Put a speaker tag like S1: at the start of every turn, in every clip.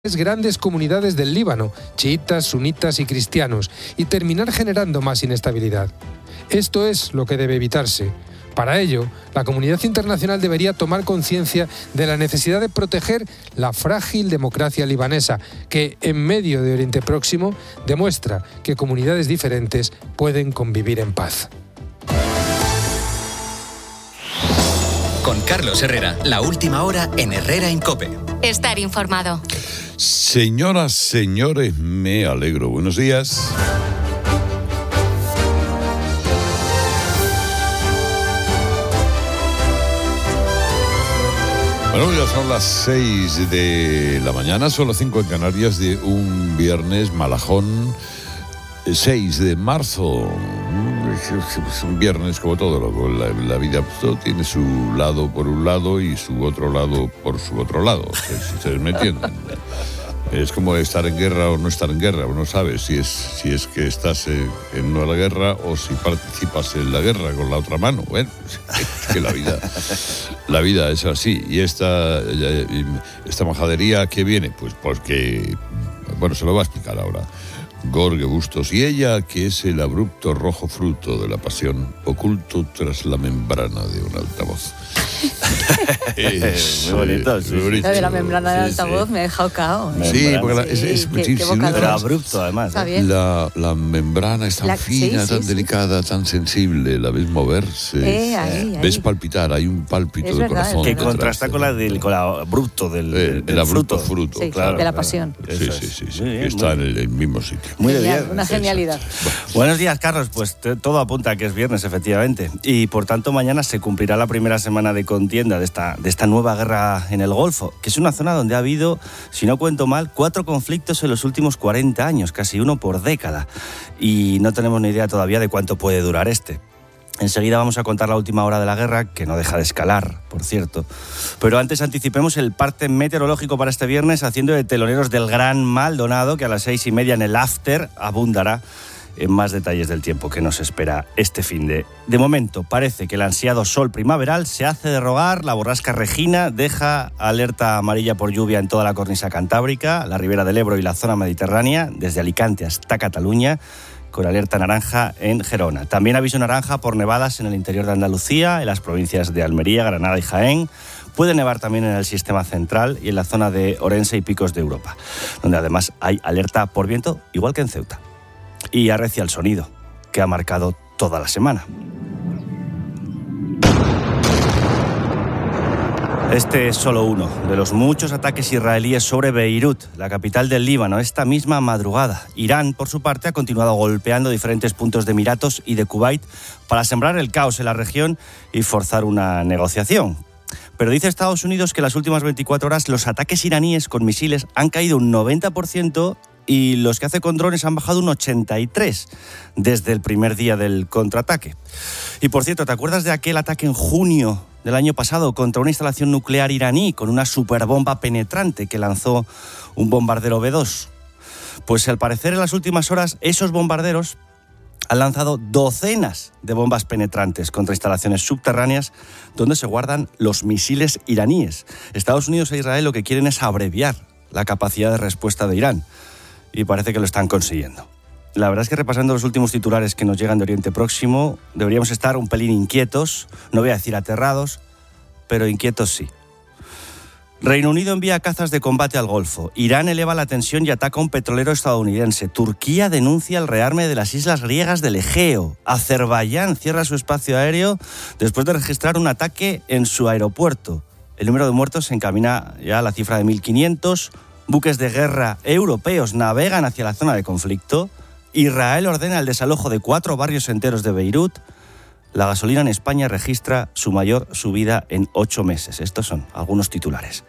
S1: grandes comunidades del Líbano, chiitas, sunitas y cristianos, y terminar generando más inestabilidad. Esto es lo que debe evitarse. Para ello, la comunidad internacional debería tomar conciencia de la necesidad de proteger la frágil democracia libanesa, que en medio de Oriente Próximo demuestra que comunidades diferentes pueden convivir en paz.
S2: Con Carlos Herrera, la última hora en Herrera en COPE.
S3: Estar informado.
S4: Señoras, señores, me alegro. Buenos días. Bueno, ya son las 6 de la mañana, son las 5 en Canarias de un viernes malajón, 6 de marzo. Es un viernes como todo, la vida todo tiene su lado por un lado y su otro lado por su otro lado, si ustedes me entienden. Es como estar en guerra o no estar en guerra, uno sabe si es que estás en una guerra o si participas en la guerra con la otra mano. Bueno, es que la vida es así. Y esta majadería, ¿qué viene? Pues porque, bueno, se lo va a explicar ahora Jorge Bustos, y ella, que es el abrupto rojo fruto de la pasión, oculto tras la membrana de un altavoz.
S5: Muy bonito, sí.
S6: Lo de la membrana del altavoz me ha dejado cao.
S4: Sí, porque
S5: pero abrupto, además.
S6: Está bien.
S4: La membrana es tan fina, tan delicada, tan sensible, la ves moverse,
S6: ahí.
S4: ves palpitar, hay un pálpito
S6: Es
S4: del
S6: verdad,
S4: corazón.
S5: Que contrasta con la abrupto del
S4: abrupto
S5: fruto.
S6: Sí,
S5: claro,
S6: de la pasión.
S4: Sí, que está en el mismo sitio.
S5: Muy de bien.
S6: Una genialidad.
S5: Buenos días, Carlos. Pues todo apunta a que es viernes, efectivamente. Y por tanto, mañana se cumplirá la primera semana de contienda de esta nueva guerra en el Golfo, que es una zona donde ha habido, si no cuento mal, 4 conflictos en los últimos 40 años, casi uno por década. Y no tenemos ni idea todavía de cuánto puede durar este. Enseguida vamos a contar la última hora de la guerra, que no deja de escalar, por cierto. Pero antes anticipemos el parte meteorológico para este viernes, haciendo de teloneros del gran Maldonado, que a las 6:30 en el after abundará en más detalles del tiempo que nos espera este finde. De momento, parece que el ansiado sol primaveral se hace de rogar. La borrasca Regina deja alerta amarilla por lluvia en toda la cornisa cantábrica, la ribera del Ebro y la zona mediterránea, desde Alicante hasta Cataluña, con alerta naranja en Gerona. También aviso naranja por nevadas en el interior de Andalucía, en las provincias de Almería, Granada y Jaén. Puede nevar también en el sistema central y en la zona de Orense y Picos de Europa, donde además hay alerta por viento, igual que en Ceuta. Y arrecia el sonido, que ha marcado toda la semana. Este es solo uno de los muchos ataques israelíes sobre Beirut, la capital del Líbano, esta misma madrugada. Irán, por su parte, ha continuado golpeando diferentes puntos de Emiratos y de Kuwait para sembrar el caos en la región y forzar una negociación. Pero dice Estados Unidos que en las últimas 24 horas los ataques iraníes con misiles han caído un 90% y los que hace con drones han bajado un 83% desde el primer día del contraataque. Y por cierto, ¿te acuerdas de aquel ataque en junio del año pasado contra una instalación nuclear iraní con una superbomba penetrante que lanzó un bombardero B-2? Pues al parecer en las últimas horas esos bombarderos han lanzado docenas de bombas penetrantes contra instalaciones subterráneas donde se guardan los misiles iraníes. Estados Unidos e Israel lo que quieren es abreviar la capacidad de respuesta de Irán. Y parece que lo están consiguiendo. La verdad es que repasando los últimos titulares que nos llegan de Oriente Próximo, deberíamos estar un pelín inquietos, no voy a decir aterrados, pero inquietos sí. Reino Unido envía cazas de combate al Golfo. Irán eleva la tensión y ataca a un petrolero estadounidense. Turquía denuncia el rearme de las islas griegas del Egeo. Azerbaiyán cierra su espacio aéreo después de registrar un ataque en su aeropuerto. El número de muertos se encamina ya a la cifra de 1.500. Buques de guerra europeos navegan hacia la zona de conflicto. Israel ordena el desalojo de 4 barrios enteros de Beirut. La gasolina en España registra su mayor subida en 8 meses. Estos son algunos titulares.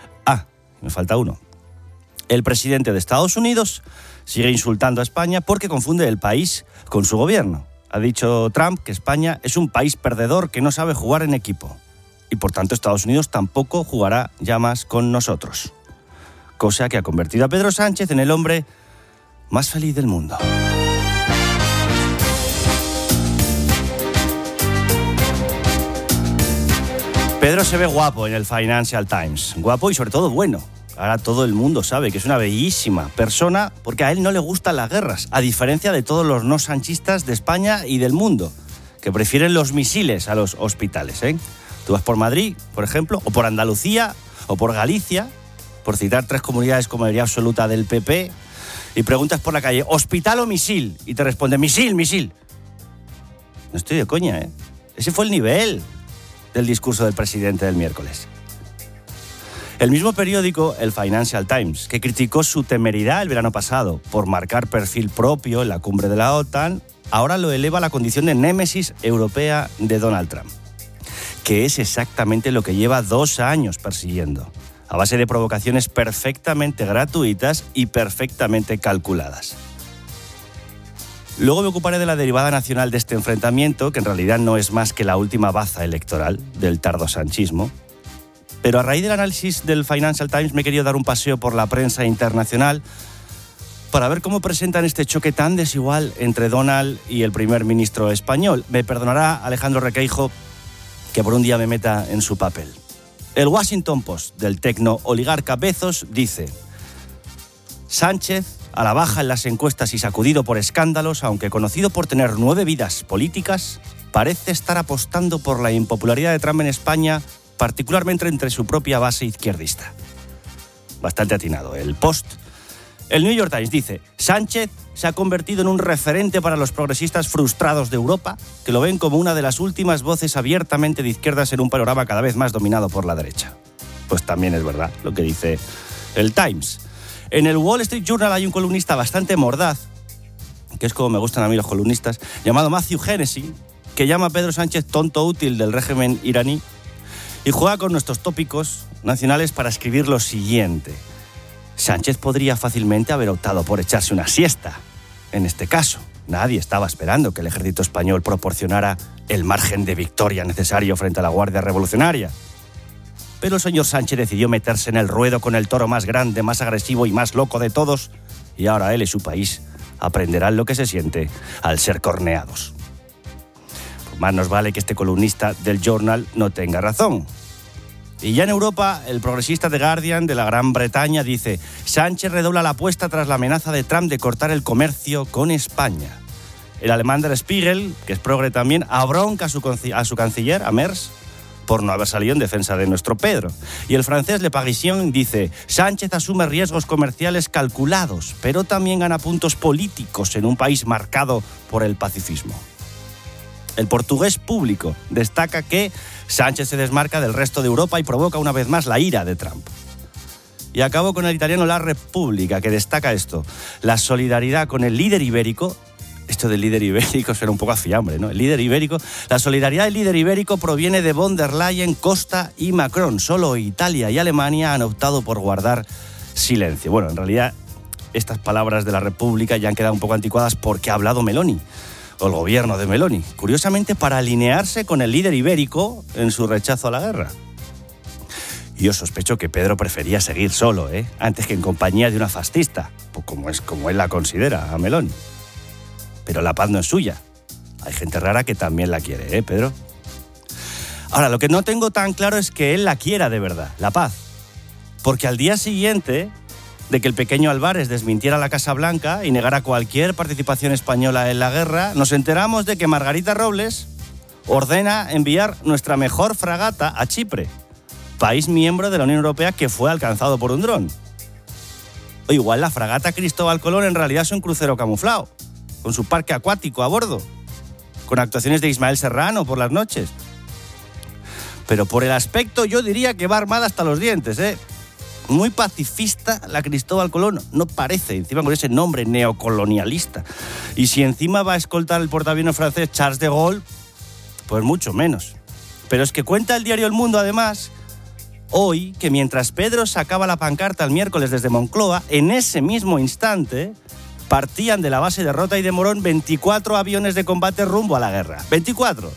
S5: Me falta uno. El presidente de Estados Unidos sigue insultando a España porque confunde el país con su gobierno. Ha dicho Trump que España es un país perdedor que no sabe jugar en equipo. Y por tanto Estados Unidos tampoco jugará ya más con nosotros. Cosa que ha convertido a Pedro Sánchez en el hombre más feliz del mundo. Pedro se ve guapo en el Financial Times. Guapo y sobre todo bueno. Ahora todo el mundo sabe que es una bellísima persona porque a él no le gustan las guerras, a diferencia de todos los no sanchistas de España y del mundo, que prefieren los misiles a los hospitales, ¿eh? Tú vas por Madrid, por ejemplo, o por Andalucía, o por Galicia, por citar 3 comunidades con mayoría absoluta del PP, y preguntas por la calle, ¿hospital o misil? Y te responde, misil, misil. No estoy de coña, ¿eh? Ese fue el nivel del discurso del presidente del miércoles. El mismo periódico, el Financial Times, que criticó su temeridad el verano pasado por marcar perfil propio en la cumbre de la OTAN, ahora lo eleva a la condición de némesis europea de Donald Trump, que es exactamente lo que lleva 2 años persiguiendo, a base de provocaciones perfectamente gratuitas y perfectamente calculadas. Luego me ocuparé de la derivada nacional de este enfrentamiento, que en realidad no es más que la última baza electoral del tardosanchismo. Pero a raíz del análisis del Financial Times me he querido dar un paseo por la prensa internacional para ver cómo presentan este choque tan desigual entre Donald y el primer ministro español. Me perdonará Alejandro Requeijo que por un día me meta en su papel. El Washington Post del tecno-oligarca Bezos dice: Sánchez, a la baja en las encuestas y sacudido por escándalos, aunque conocido por tener 9 vidas políticas, parece estar apostando por la impopularidad de Trump en España, particularmente entre su propia base izquierdista. Bastante atinado. El Post. El New York Times dice: Sánchez se ha convertido en un referente para los progresistas frustrados de Europa, que lo ven como una de las últimas voces abiertamente de izquierdas en un panorama cada vez más dominado por la derecha. Pues también es verdad lo que dice el Times. En el Wall Street Journal hay un columnista bastante mordaz, que es como me gustan a mí los columnistas, llamado Matthew Hennessy, que llama a Pedro Sánchez tonto útil del régimen iraní y juega con nuestros tópicos nacionales para escribir lo siguiente: Sánchez podría fácilmente haber optado por echarse una siesta. En este caso, nadie estaba esperando que el ejército español proporcionara el margen de victoria necesario frente a la Guardia Revolucionaria. Pero el señor Sánchez decidió meterse en el ruedo con el toro más grande, más agresivo y más loco de todos, y ahora él y su país aprenderán lo que se siente al ser corneados. Pues más nos vale que este columnista del Journal no tenga razón. Y ya en Europa, el progresista The Guardian de la Gran Bretaña dice: Sánchez redobla la apuesta tras la amenaza de Trump de cortar el comercio con España. El alemán Der Spiegel, que es progre también, abronca a su canciller, a Merz, por no haber salido en defensa de nuestro Pedro. Y el francés Le Parisien dice: Sánchez asume riesgos comerciales calculados, pero también gana puntos políticos en un país marcado por el pacifismo. El portugués Público destaca que Sánchez se desmarca del resto de Europa y provoca una vez más la ira de Trump. Y acabo con el italiano La Repubblica, que destaca esto: la solidaridad con el líder ibérico. Esto del líder ibérico suena un poco a fiambre, ¿no? El líder ibérico. La solidaridad del líder ibérico proviene de von der Leyen, Costa y Macron. Solo Italia y Alemania han optado por guardar silencio. Bueno, en realidad, estas palabras de La Repubblica ya han quedado un poco anticuadas porque ha hablado Meloni, o el gobierno de Meloni, curiosamente para alinearse con el líder ibérico en su rechazo a la guerra. Y yo sospecho que Pedro prefería seguir solo, antes que en compañía de una fascista, pues como él la considera, a Meloni. Pero la paz no es suya. Hay gente rara que también la quiere, Pedro. Ahora, lo que no tengo tan claro es que él la quiera de verdad, la paz. Porque al día siguiente de que el pequeño Álvarez desmintiera la Casa Blanca y negara cualquier participación española en la guerra, nos enteramos de que Margarita Robles ordena enviar nuestra mejor fragata a Chipre, país miembro de la Unión Europea que fue alcanzado por un dron. O igual la fragata Cristóbal Colón en realidad es un crucero camuflado, con su parque acuático a bordo, con actuaciones de Ismael Serrano por las noches. Pero por el aspecto yo diría que va armada hasta los dientes, Muy pacifista la Cristóbal Colón, no parece, encima con ese nombre neocolonialista. Y si encima va a escoltar el portaaviones francés Charles de Gaulle, pues mucho menos. Pero es que cuenta el diario El Mundo, además, hoy, que mientras Pedro sacaba la pancarta el miércoles desde Moncloa, en ese mismo instante partían de la base de Rota y de Morón 24 aviones de combate rumbo a la guerra. ¡24!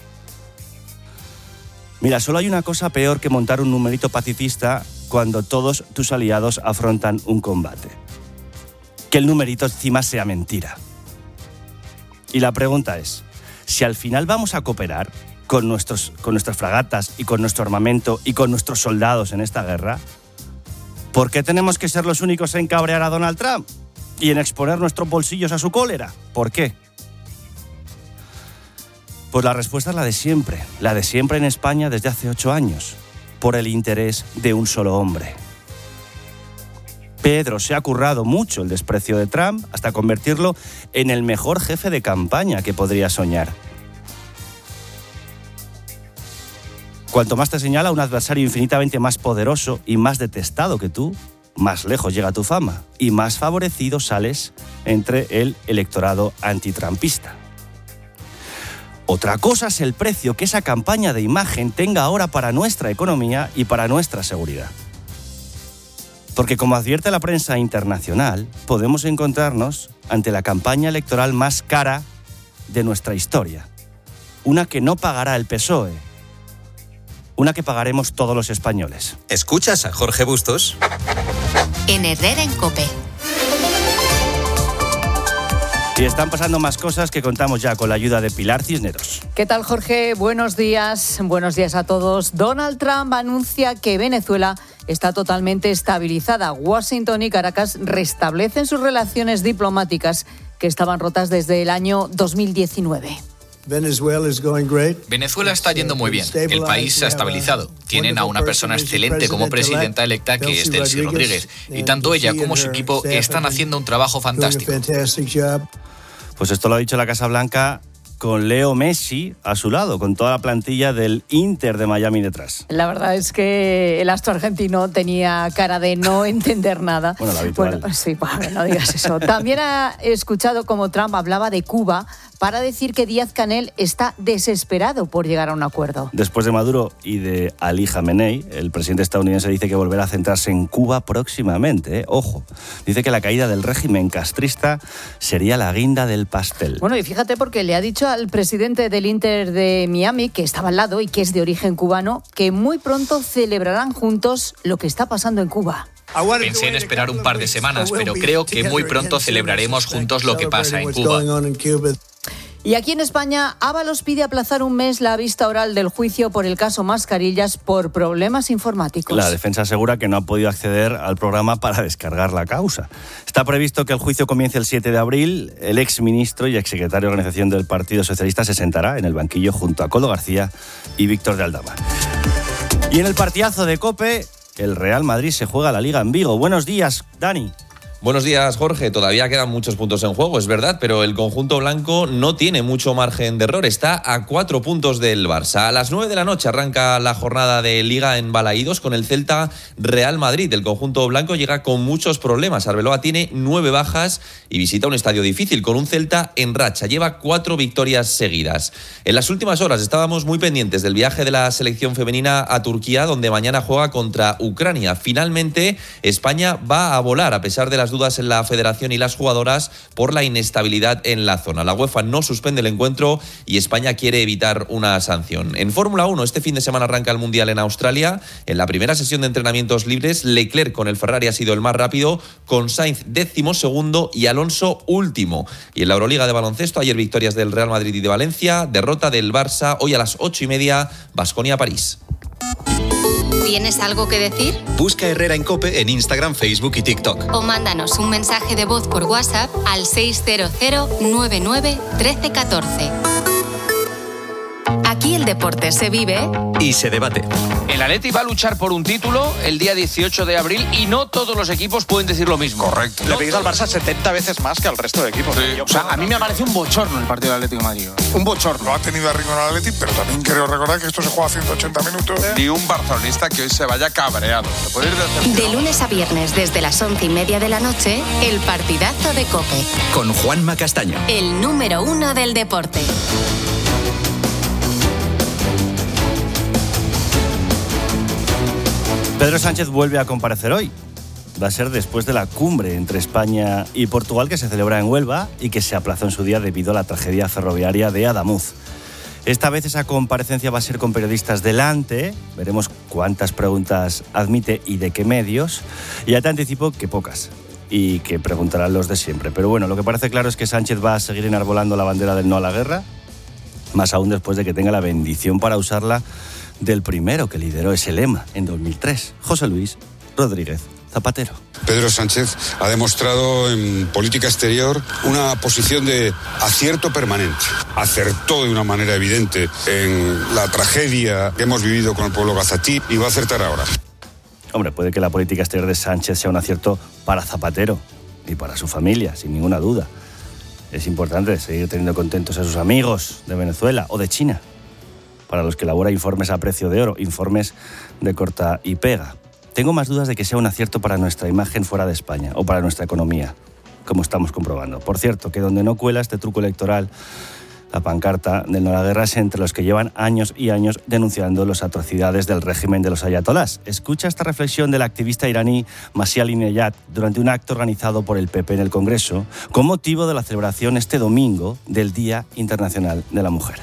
S5: Mira, solo hay una cosa peor que montar un numerito pacifista cuando todos tus aliados afrontan un combate: que el numerito encima sea mentira. Y la pregunta es, si al final vamos a cooperar con nuestras fragatas y con nuestro armamento y con nuestros soldados en esta guerra, ¿Por qué tenemos que ser los únicos en cabrear a Donald Trump y en exponer nuestros bolsillos a su cólera? ¿Por qué? Pues la respuesta es la de siempre en España desde hace 8 años, por el interés de un solo hombre. Pedro se ha currado mucho el desprecio de Trump hasta convertirlo en el mejor jefe de campaña que podría soñar. Cuanto más te señala un adversario infinitamente más poderoso y más detestado que tú, más lejos llega tu fama y más favorecido sales entre el electorado antitrumpista. Otra cosa es el precio que esa campaña de imagen tenga ahora para nuestra economía y para nuestra seguridad. Porque como advierte la prensa internacional, podemos encontrarnos ante la campaña electoral más cara de nuestra historia. Una que no pagará el PSOE. Una que pagaremos todos los españoles.
S2: ¿Escuchas a Jorge Bustos?
S3: En Herrera en COPE.
S5: Y están pasando más cosas que contamos ya con la ayuda de Pilar Cisneros.
S6: ¿Qué tal, Jorge? Buenos días a todos. Donald Trump anuncia que Venezuela está totalmente estabilizada. Washington y Caracas restablecen sus relaciones diplomáticas que estaban rotas desde el año 2019.
S7: Venezuela está yendo muy bien. El país se ha estabilizado. Tienen a una persona excelente como presidenta electa, que es Delcy Rodríguez. Y tanto ella como su equipo están haciendo un trabajo fantástico.
S5: Pues esto lo ha dicho la Casa Blanca con Leo Messi a su lado, con toda la plantilla del Inter de Miami detrás.
S6: La verdad es que el astro argentino tenía cara de no entender nada.
S5: Bueno, lo habitual.
S6: Bueno, sí, pues, no digas eso. También ha escuchado cómo Trump hablaba de Cuba para decir que Díaz-Canel está desesperado por llegar a un acuerdo.
S5: Después de Maduro y de Ali Khamenei, el presidente estadounidense dice que volverá a centrarse en Cuba próximamente. Ojo, dice que la caída del régimen castrista sería la guinda del pastel.
S6: Bueno, y fíjate porque le ha dicho al presidente del Inter de Miami, que estaba al lado y que es de origen cubano, que muy pronto celebrarán juntos lo que está pasando en Cuba.
S7: Pensé en esperar un par de semanas, pero creo que muy pronto celebraremos juntos lo que pasa en Cuba.
S6: Y aquí en España, Ábalos pide aplazar un mes la vista oral del juicio por el caso Mascarillas por problemas informáticos.
S5: La defensa asegura que no ha podido acceder al programa para descargar la causa. Está previsto que el juicio comience el 7 de abril. El exministro y exsecretario de Organización del Partido Socialista se sentará en el banquillo junto a Coldo García y Víctor de Aldama. Y en el partidazo de COPE, el Real Madrid se juega la Liga en Vigo. Buenos días, Dani.
S8: Buenos días, Jorge. Todavía quedan muchos puntos en juego, es verdad, pero el conjunto blanco no tiene mucho margen de error. Está a 4 puntos del Barça. A las 9 de la noche arranca la jornada de Liga en Balaídos con el Celta Real Madrid. El conjunto blanco llega con muchos problemas. Arbeloa tiene 9 bajas y visita un estadio difícil con un Celta en racha. Lleva 4 victorias seguidas. En las últimas horas estábamos muy pendientes del viaje de la selección femenina a Turquía, donde mañana juega contra Ucrania. Finalmente, España va a volar a pesar de las dudas en la federación y las jugadoras por la inestabilidad en la zona. La UEFA no suspende el encuentro y España quiere evitar una sanción. En Fórmula 1, este fin de semana arranca el Mundial en Australia. En la primera sesión de entrenamientos libres, Leclerc con el Ferrari ha sido el más rápido, con Sainz 12º y Alonso último. Y en la Euroliga de baloncesto, ayer victorias del Real Madrid y de Valencia, derrota del Barça, hoy a las 8:30, Baskonia-París.
S3: ¿Tienes algo que decir?
S2: Busca Herrera en COPE en Instagram, Facebook y TikTok.
S3: O mándanos un mensaje de voz por WhatsApp al 600 99 13 14. Aquí el deporte se vive
S2: y se debate.
S9: El Atleti va a luchar por un título el día 18 de abril y no todos los equipos pueden decir lo mismo.
S10: Correcto. Le pedís al Barça 70 veces más que al resto de equipos.
S9: Sí. O sea, a mí me parece un bochorno el partido del Atlético de Madrid. Un bochorno.
S10: Lo ha tenido a ritmo el Atleti, pero también quiero recordar que esto se juega a 180 minutos.
S11: Ni un barcelonista que hoy se vaya cabreado.
S3: De lunes a viernes desde las 11:30 de la noche, el partidazo de COPE.
S2: Con Juanma Castaño.
S3: El número 1 del deporte.
S5: Pedro Sánchez vuelve a comparecer hoy. Va a ser después de la cumbre entre España y Portugal que se celebra en Huelva y que se aplazó en su día debido a la tragedia ferroviaria de Adamuz. Esta vez esa comparecencia va a ser con periodistas delante. Veremos cuántas preguntas admite y de qué medios. Y ya te anticipo que pocas. Y que preguntarán los de siempre. Pero bueno, lo que parece claro es que Sánchez va a seguir enarbolando la bandera del no a la guerra. Más aún después de que tenga la bendición para usarla del primero que lideró ese lema en 2003, José Luis Rodríguez Zapatero.
S12: Pedro Sánchez ha demostrado en política exterior una posición de acierto permanente. Acertó de una manera evidente en la tragedia que hemos vivido con el pueblo gazatí y va a acertar ahora.
S5: Hombre, puede que la política exterior de Sánchez sea un acierto para Zapatero y para su familia, sin ninguna duda. Es importante seguir teniendo contentos a sus amigos de Venezuela o de China, para los que elabora informes a precio de oro, informes de corta y pega. Tengo más dudas de que sea un acierto para nuestra imagen fuera de España o para nuestra economía, como estamos comprobando. Por cierto, que donde no cuela este truco electoral, la pancarta del no a la guerra es entre los que llevan años y años denunciando las atrocidades del régimen de los ayatolás. Escucha esta reflexión del activista iraní Masih Alinejad durante un acto organizado por el PP en el Congreso con motivo de la celebración este domingo del Día Internacional de la Mujer.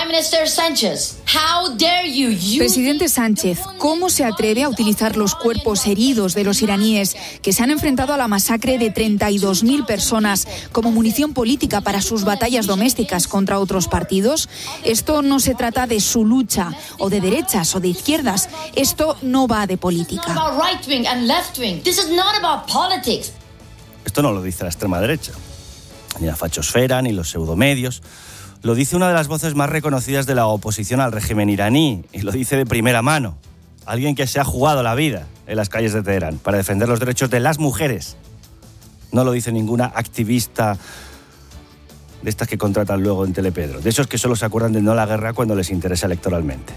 S13: Presidente Sánchez, ¿cómo se atreve a utilizar los cuerpos heridos de los iraníes que se han enfrentado a la masacre de 32.000 personas como munición política para sus batallas domésticas contra otros partidos? Esto no se trata de su lucha, o de derechas o de izquierdas. Esto no va de política.
S5: Esto no lo dice la extrema derecha, ni la fachosfera, ni los pseudomedios. Lo dice una de las voces más reconocidas de la oposición al régimen iraní, y lo dice de primera mano. Alguien que se ha jugado la vida en las calles de Teherán para defender los derechos de las mujeres. No lo dice ninguna activista de estas que contratan luego en Telepedro, de esos que solo se acuerdan de no a la guerra cuando les interesa electoralmente.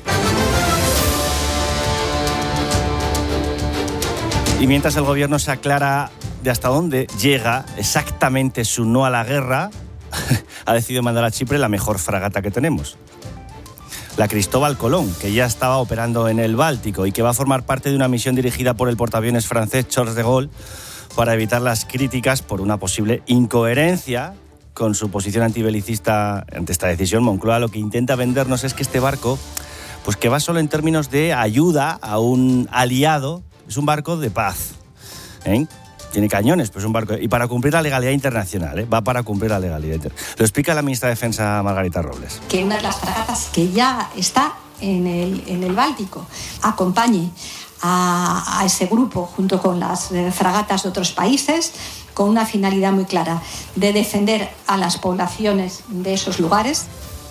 S5: Y mientras el gobierno se aclara de hasta dónde llega exactamente su no a la guerra, ha decidido mandar a Chipre la mejor fragata que tenemos, la Cristóbal Colón, que ya estaba operando en el Báltico y que va a formar parte de una misión dirigida por el portaaviones francés Charles de Gaulle para evitar las críticas por una posible incoherencia con su posición antibelicista ante esta decisión. Moncloa lo que intenta vendernos es que este barco, pues que va solo en términos de ayuda a un aliado, es un barco de paz, ¿eh? Tiene cañones, pues un barco. Y para cumplir la legalidad internacional, ¿eh? Va para cumplir la legalidad internacional. Lo explica la ministra de Defensa, Margarita Robles.
S14: Que una de las fragatas que ya está en el Báltico acompañe a ese grupo junto con las fragatas de otros países con una finalidad muy clara de defender a las poblaciones de esos lugares.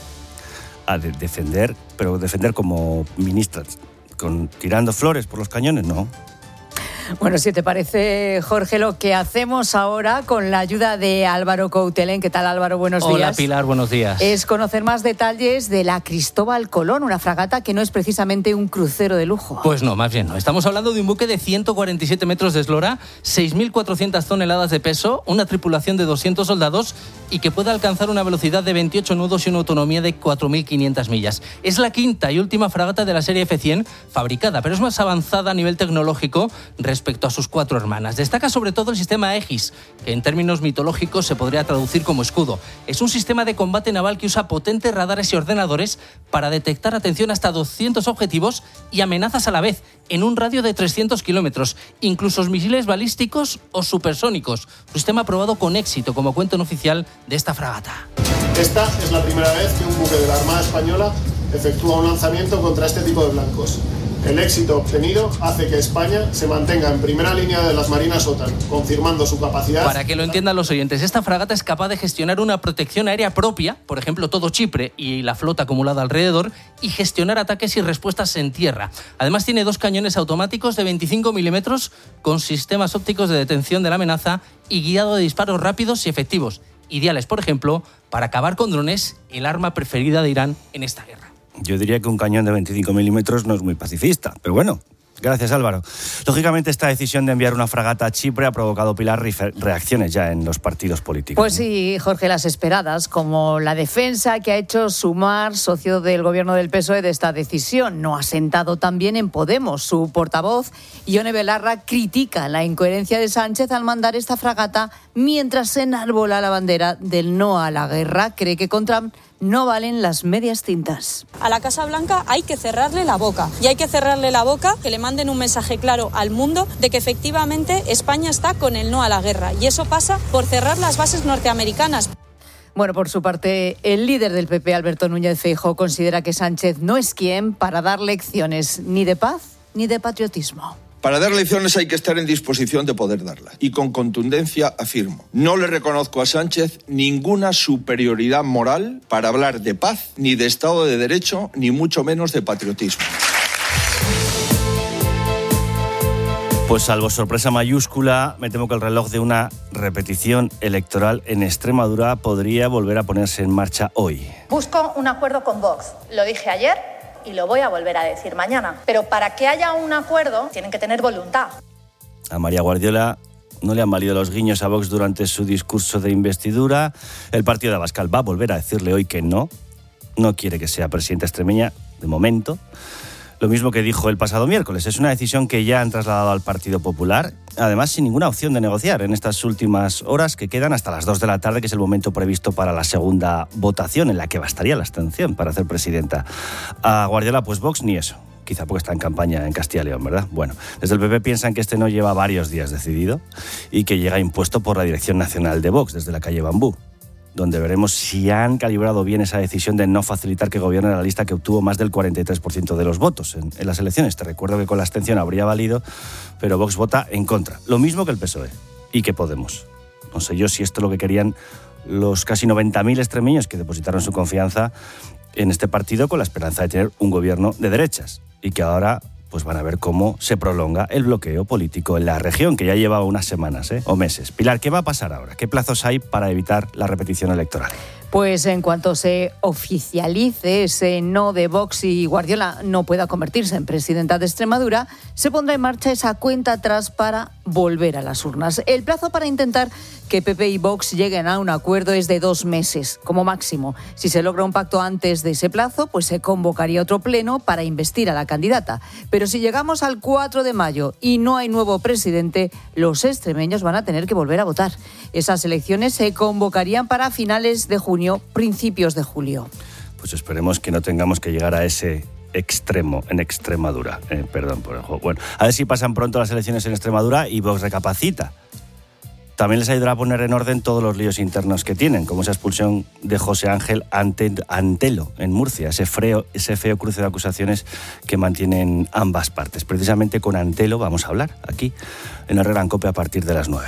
S5: De defender, pero defender como ministra, tirando flores por los cañones, no.
S6: Bueno, si te parece, Jorge, lo que hacemos ahora con la ayuda de Álvaro Coutelén. ¿Qué tal, Álvaro? Buenos días.
S15: Hola, Pilar, buenos días.
S6: Es conocer más detalles de la Cristóbal Colón, una fragata que no es precisamente un crucero de lujo.
S15: Pues no, más bien no. Estamos hablando de un buque de 147 metros de eslora, 6.400 toneladas de peso, una tripulación de 200 soldados y que puede alcanzar una velocidad de 28 nudos y una autonomía de 4.500 millas. Es la quinta y última fragata de la serie F100 fabricada, pero es más avanzada a nivel tecnológico respecto a sus 4 hermanas. Destaca sobre todo el sistema Aegis, que en términos mitológicos se podría traducir como escudo. Es un sistema de combate naval que usa potentes radares y ordenadores para detectar, atención, hasta 200 objetivos y amenazas a la vez, en un radio de 300 kilómetros, incluso misiles balísticos o supersónicos. Un sistema aprobado con éxito, como cuenta un oficial de esta fragata.
S16: Esta es la primera vez que un buque de la Armada Española efectúa un lanzamiento contra este tipo de blancos. El éxito obtenido hace que España se mantenga en primera línea de las marinas OTAN, confirmando su capacidad.
S15: Para que lo entiendan los oyentes, esta fragata es capaz de gestionar una protección aérea propia, por ejemplo, todo Chipre y la flota acumulada alrededor, y gestionar ataques y respuestas en tierra. Además, tiene 2 cañones automáticos de 25 milímetros con sistemas ópticos de detención de la amenaza y guiado de disparos rápidos y efectivos, ideales, por ejemplo, para acabar con drones, el arma preferida de Irán en esta guerra.
S5: Yo diría que un cañón de 25 milímetros no es muy pacifista, pero bueno, gracias, Álvaro. Lógicamente, esta decisión de enviar una fragata a Chipre ha provocado, Pilar, reacciones ya en los partidos políticos.
S6: Pues sí, Jorge, las esperadas, como la defensa que ha hecho Sumar, socio del gobierno del PSOE, de esta decisión. No ha sentado también en Podemos. Su portavoz, Ione Belarra, critica la incoherencia de Sánchez al mandar esta fragata mientras se enarbola la bandera del no a la guerra. Cree que con Trump no valen las medias tintas.
S17: A la Casa Blanca hay que cerrarle la boca. Y hay que cerrarle la boca, que le manden un mensaje claro al mundo de que efectivamente España está con el no a la guerra. Y eso pasa por cerrar las bases norteamericanas.
S6: Bueno, por su parte, el líder del PP, Alberto Núñez Feijóo, considera que Sánchez no es quien para dar lecciones ni de paz ni de patriotismo.
S18: Para dar lecciones hay que estar en disposición de poder darlas. Y con contundencia afirmo, no le reconozco a Sánchez ninguna superioridad moral para hablar de paz, ni de Estado de Derecho, ni mucho menos de patriotismo.
S5: Pues salvo sorpresa mayúscula, me temo que el reloj de una repetición electoral en Extremadura podría volver a ponerse en marcha hoy.
S19: Busco un acuerdo con Vox. Lo dije ayer y lo voy a volver a decir mañana. Pero para que haya un acuerdo, tienen que tener voluntad.
S5: A María Guardiola no le han valido los guiños a Vox durante su discurso de investidura. El partido de Abascal va a volver a decirle hoy que no quiere que sea presidenta extremeña, de momento. Lo mismo que dijo el pasado miércoles. Es una decisión que ya han trasladado al Partido Popular, además sin ninguna opción de negociar en estas últimas horas que quedan hasta las 2 de la tarde, que es el momento previsto para la segunda votación, en la que bastaría la abstención para hacer presidenta a Guardiola. Pues Vox ni eso. Quizá porque está en campaña en Castilla y León, ¿verdad? Bueno, desde el PP piensan que este no lleva varios días decidido y que llega impuesto por la Dirección Nacional de Vox, desde la calle Bambú, donde veremos si han calibrado bien esa decisión de no facilitar que gobierne la lista que obtuvo más del 43% de los votos en las elecciones. Te recuerdo que con la abstención habría valido, pero Vox vota en contra. Lo mismo que el PSOE y que Podemos. No sé yo si esto es lo que querían los casi 90.000 extremeños que depositaron su confianza en este partido con la esperanza de tener un gobierno de derechas y que ahora pues van a ver cómo se prolonga el bloqueo político en la región, que ya llevaba unas semanas o meses. Pilar, ¿qué va a pasar ahora? ¿Qué plazos hay para evitar la repetición electoral?
S6: Pues en cuanto se oficialice ese no de Vox y Guardiola no pueda convertirse en presidenta de Extremadura, se pondrá en marcha esa cuenta atrás para volver a las urnas. El plazo para intentar que PP y Vox lleguen a un acuerdo es de 2 meses, como máximo. Si se logra un pacto antes de ese plazo, pues se convocaría otro pleno para investir a la candidata. Pero si llegamos al 4 de mayo y no hay nuevo presidente, los extremeños van a tener que volver a votar. Esas elecciones se convocarían para finales de junio, principios de julio.
S5: Pues esperemos que no tengamos que llegar a ese extremo en Extremadura. Perdón por el juego. Bueno, a ver si pasan pronto las elecciones en Extremadura y Vox recapacita. También les ayudará a poner en orden todos los líos internos que tienen, como esa expulsión de José Ángel Antelo en Murcia, ese feo cruce de acusaciones que mantienen ambas partes. Precisamente con Antelo vamos a hablar aquí en Herrera en Cope a partir de las 9.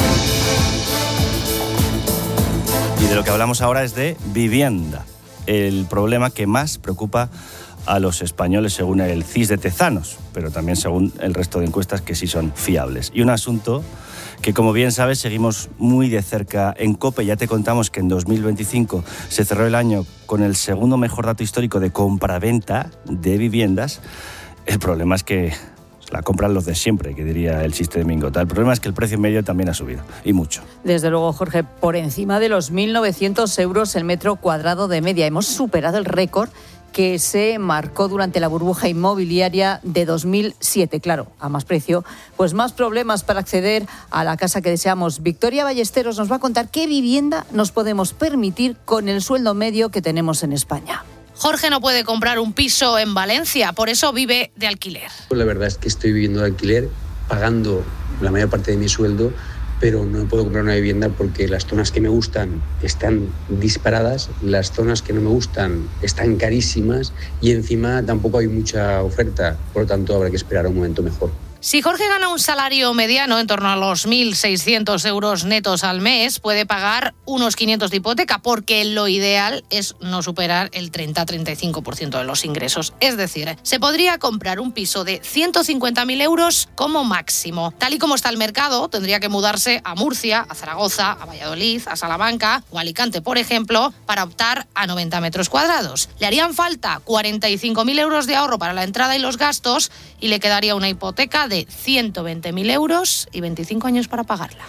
S5: Y de lo que hablamos ahora es de vivienda, el problema que más preocupa a los españoles según el CIS de Tezanos, pero también según el resto de encuestas que sí son fiables. Y un asunto que, como bien sabes, seguimos muy de cerca en COPE. Ya te contamos que en 2025 se cerró el año con el segundo mejor dato histórico de compraventa de viviendas. El problema es que la compran los de siempre, que diría el chiste de Mingota. El problema es que el precio medio también ha subido, y mucho.
S6: Desde luego, Jorge, por encima de los 1.900 euros el metro cuadrado de media. Hemos superado el récord que se marcó durante la burbuja inmobiliaria de 2007. Claro, a más precio, pues más problemas para acceder a la casa que deseamos. Victoria Ballesteros nos va a contar qué vivienda nos podemos permitir con el sueldo medio que tenemos en España.
S20: Jorge no puede comprar un piso en Valencia, por eso vive de alquiler.
S21: La verdad es que estoy viviendo de alquiler, pagando la mayor parte de mi sueldo, pero no puedo comprar una vivienda porque las zonas que me gustan están disparadas, las zonas que no me gustan están carísimas y encima tampoco hay mucha oferta, por lo tanto habrá que esperar un momento mejor.
S20: Si Jorge gana un salario mediano en torno a los 1.600 euros netos al mes, puede pagar unos 500 de hipoteca, porque lo ideal es no superar el 30-35% de los ingresos. Es decir, se podría comprar un piso de 150.000 euros como máximo. Tal y como está el mercado, tendría que mudarse a Murcia, a Zaragoza, a Valladolid, a Salamanca o a Alicante, por ejemplo, para optar a 90 metros cuadrados. Le harían falta 45.000 euros de ahorro para la entrada y los gastos y le quedaría una hipoteca de 120.000 euros y 25 años para pagarla.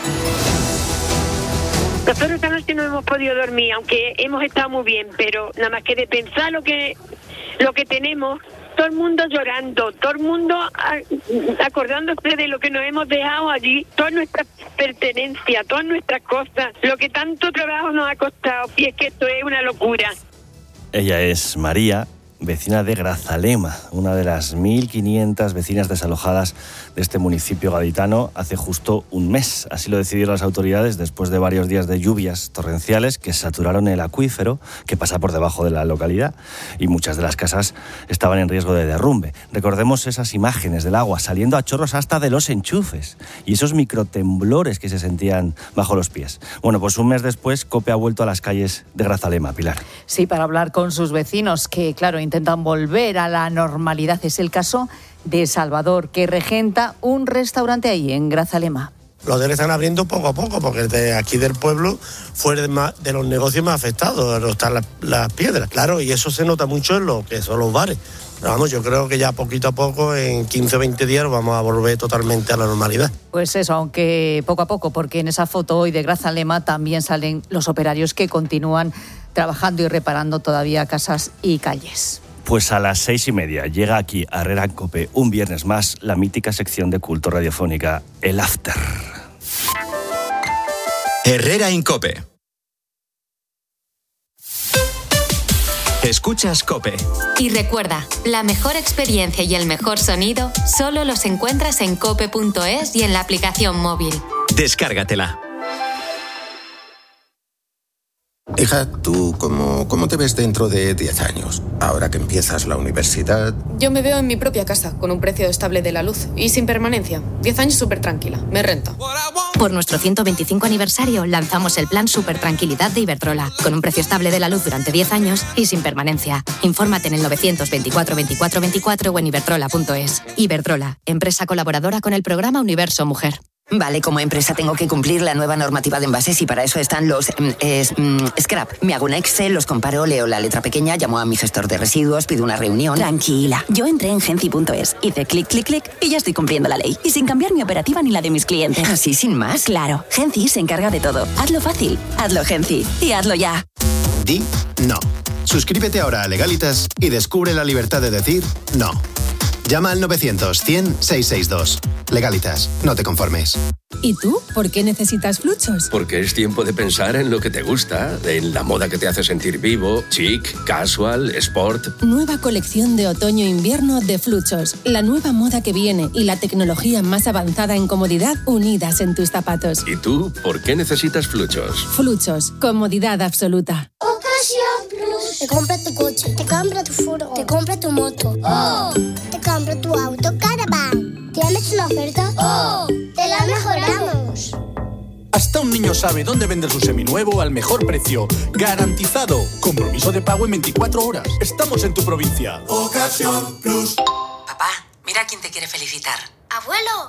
S22: Nosotros esta noche no hemos podido dormir, aunque hemos estado muy bien, pero nada más que de pensar lo que tenemos, todo el mundo llorando, todo el mundo acordándose de lo que nos hemos dejado allí, toda nuestra pertenencia, todas nuestras cosas, lo que tanto trabajo nos ha costado, y es que esto es una locura.
S5: Ella es María vecina de Grazalema, una de las 1.500 vecinas desalojadas de este municipio gaditano hace justo un mes. Así lo decidieron las autoridades después de varios días de lluvias torrenciales que saturaron el acuífero que pasa por debajo de la localidad y muchas de las casas estaban en riesgo de derrumbe. Recordemos esas imágenes del agua saliendo a chorros hasta de los enchufes y esos microtemblores que se sentían bajo los pies. Bueno, pues un mes después, COPE ha vuelto a las calles de Grazalema, Pilar.
S6: Sí, para hablar con sus vecinos que, claro, intentan volver a la normalidad. Es el caso de Salvador, que regenta un restaurante ahí, en Grazalema.
S1: Los hoteles están abriendo poco a poco, porque de aquí del pueblo fue de los negocios más afectados, donde están las piedras. Claro, y eso se nota mucho en lo que son los bares. Pero vamos, yo creo que ya poquito a poco, en 15 o 20 días, vamos a volver totalmente a la normalidad.
S6: Pues eso, aunque poco a poco, porque en esa foto hoy de Grazalema también salen los operarios que continúan trabajando y reparando todavía casas y calles.
S5: Pues a las 6:30 llega aquí a Herrera en COPE un viernes más la mítica sección de culto radiofónica, el After.
S2: Herrera en COPE. Escuchas COPE.
S3: Y recuerda, la mejor experiencia y el mejor sonido solo los encuentras en cope.es y en la aplicación móvil.
S2: Descárgatela.
S4: Hija, ¿tú cómo te ves dentro de 10 años? Ahora que empiezas la universidad...
S23: Yo me veo en mi propia casa, con un precio estable de la luz y sin permanencia. 10 años súper tranquila, me renta.
S24: Por nuestro 125 aniversario lanzamos el plan Super Tranquilidad de Iberdrola, con un precio estable de la luz durante 10 años y sin permanencia. Infórmate en el 924 24 24 o en iberdrola.es. Iberdrola, empresa colaboradora con el programa Universo Mujer.
S25: Vale, como empresa tengo que cumplir la nueva normativa de envases y para eso están los scrap. Me hago un Excel, los comparo, leo la letra pequeña, llamo a mi gestor de residuos, pido una reunión.
S24: Tranquila, yo entré en Genci.es, hice clic, clic, clic y ya estoy cumpliendo la ley. Y sin cambiar mi operativa ni la de mis clientes.
S25: ¿Así sin más?
S24: Claro, Genci se encarga de todo. Hazlo fácil, hazlo Genci y hazlo ya.
S26: Di no. Suscríbete ahora a Legalitas y descubre la libertad de decir no. Llama al 900-100-662. Legalitas, no te conformes.
S27: ¿Y tú? ¿Por qué necesitas Fluchos?
S28: Porque es tiempo de pensar en lo que te gusta, en la moda que te hace sentir vivo, chic, casual, sport.
S27: Nueva colección de otoño-invierno de Fluchos. La nueva moda que viene y la tecnología más avanzada en comodidad unidas en tus zapatos.
S28: ¿Y tú? ¿Por qué necesitas Fluchos?
S27: Fluchos, comodidad absoluta.
S29: Ocasión Plus. Te compra tu coche, te compra tu furgo, te compra tu moto. ¡Oh! Te compra tu auto Caravan. ¿Tienes una oferta? ¡Oh! ¡Te la mejoramos!
S30: Hasta un niño sabe dónde vender su seminuevo al mejor precio. ¡Garantizado! Compromiso de pago en 24 horas. Estamos en tu provincia. Ocasión Plus.
S31: Papá, mira quién te quiere felicitar.
S29: Abuelo,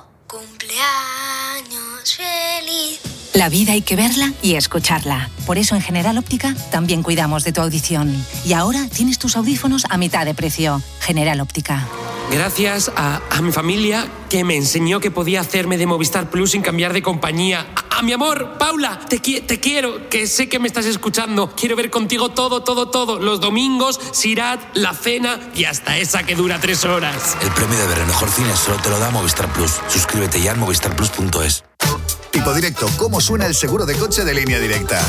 S29: cumpleaños feliz.
S24: La vida hay que verla y escucharla. Por eso en General Óptica también cuidamos de tu audición. Y ahora tienes tus audífonos a mitad de precio. General Óptica.
S32: Gracias a mi familia que me enseñó que podía hacerme de Movistar Plus sin cambiar de compañía. A mi amor, Paula, te quiero, que sé que me estás escuchando. Quiero ver contigo todo. Los domingos, Sirat, la cena y hasta esa que dura 3 horas.
S33: El premio de ver el mejor cine solo te lo da Movistar Plus. Suscríbete ya en movistarplus.es.
S34: Tipo Directo, ¿cómo suena el seguro de coche de Línea Directa?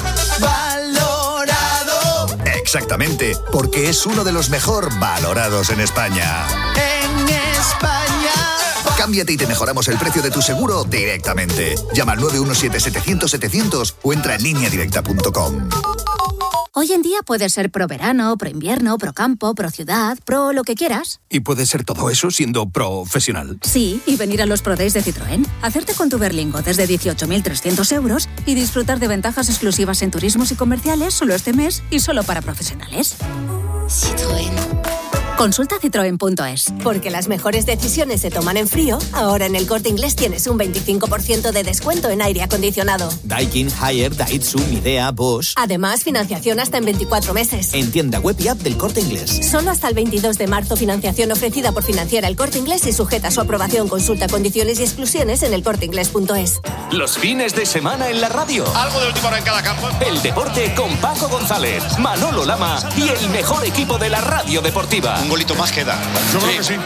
S35: ¡Valorado!
S34: Exactamente, porque es uno de los mejor valorados en España.
S35: En España.
S34: Cámbiate y te mejoramos el precio de tu seguro directamente. Llama al 917-700-700 o entra en lineadirecta.com.
S24: Hoy en día puedes ser pro verano, pro invierno, pro campo, pro ciudad, pro lo que quieras.
S34: ¿Y puedes ser todo eso siendo profesional?
S24: Sí, y venir a los Pro Days de Citroën, hacerte con tu Berlingo desde 18.300 euros y disfrutar de ventajas exclusivas en turismos y comerciales solo este mes y solo para profesionales.
S29: Citroën.
S24: Consulta citroen.es.
S36: Porque las mejores decisiones se toman en frío, ahora en el Corte Inglés tienes un 25% de descuento en aire acondicionado.
S37: Daikin, Haier, Daihatsu, Midea, Bosch.
S36: Además, financiación hasta en 24 meses.
S37: En tienda web y app del Corte Inglés.
S36: Solo hasta el 22 de marzo, financiación ofrecida por Financiera El Corte Inglés y sujeta a su aprobación. Consulta condiciones y exclusiones en elcorteinglés.es.
S38: Los fines de semana en la radio.
S11: Algo de última hora en cada campo.
S38: El deporte con Paco González, Manolo Lama y el mejor equipo de la radio deportiva.
S11: Un golito más queda. Yo creo que sí.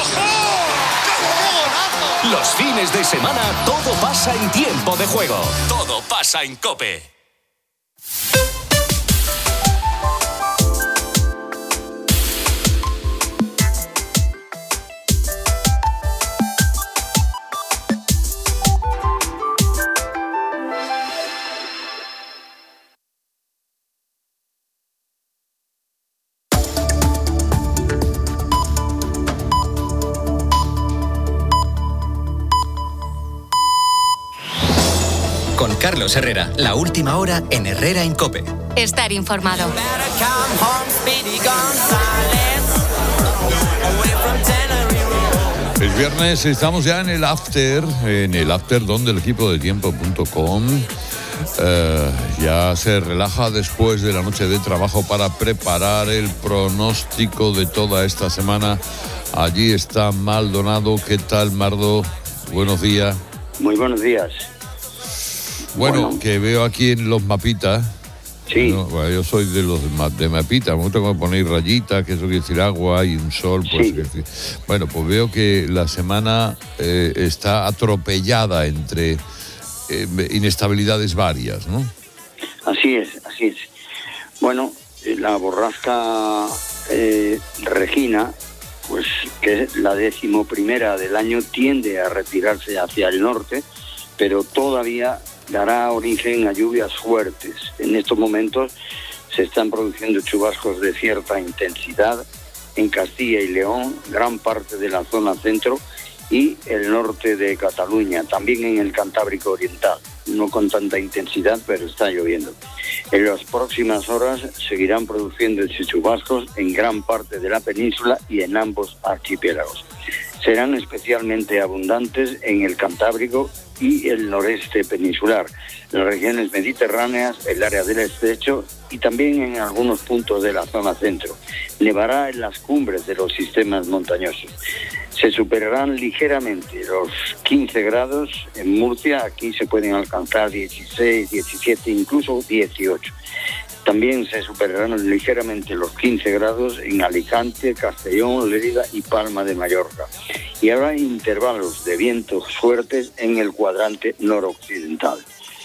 S38: Los fines de semana todo pasa en tiempo de juego. Todo pasa en COPE.
S2: Carlos Herrera, la última hora en Herrera en COPE.
S3: Estar informado.
S1: Es viernes, estamos ya en el after donde el equipo de tiempo.com ya se relaja después de la noche de trabajo para preparar el pronóstico de toda esta semana. Allí está Maldonado. ¿Qué tal, Mardo? Buenos días.
S5: Muy buenos días.
S1: Bueno, que veo aquí en los mapitas.
S5: Sí.
S1: Bueno, yo soy de los de mapitas, me gusta poner rayitas, que eso quiere decir agua, y un sol. Pues, sí. Bueno, pues veo que la semana está atropellada entre inestabilidades varias, ¿no?
S5: Así es. Bueno, la borrasca Regina, pues que es la 11ª del año, tiende a retirarse hacia el norte, pero todavía dará origen a lluvias fuertes. En estos momentos se están produciendo chubascos de cierta intensidad en Castilla y León, gran parte de la zona centro y el norte de Cataluña, también en el Cantábrico Oriental. No con tanta intensidad, pero está lloviendo. En las próximas horas seguirán produciéndose chubascos en gran parte de la península y en ambos archipiélagos. Serán especialmente abundantes en el Cantábrico y el noreste peninsular, las regiones mediterráneas, el área del estrecho y también en algunos puntos de la zona centro. Nevará en las cumbres de los sistemas montañosos. Se superarán ligeramente los 15 grados en Murcia, aquí se pueden alcanzar 16, 17, incluso 18. También se superarán ligeramente los 15 grados en Alicante, Castellón, Lérida y Palma de Mallorca. Y habrá intervalos de vientos fuertes en el cuadrante noroccidental.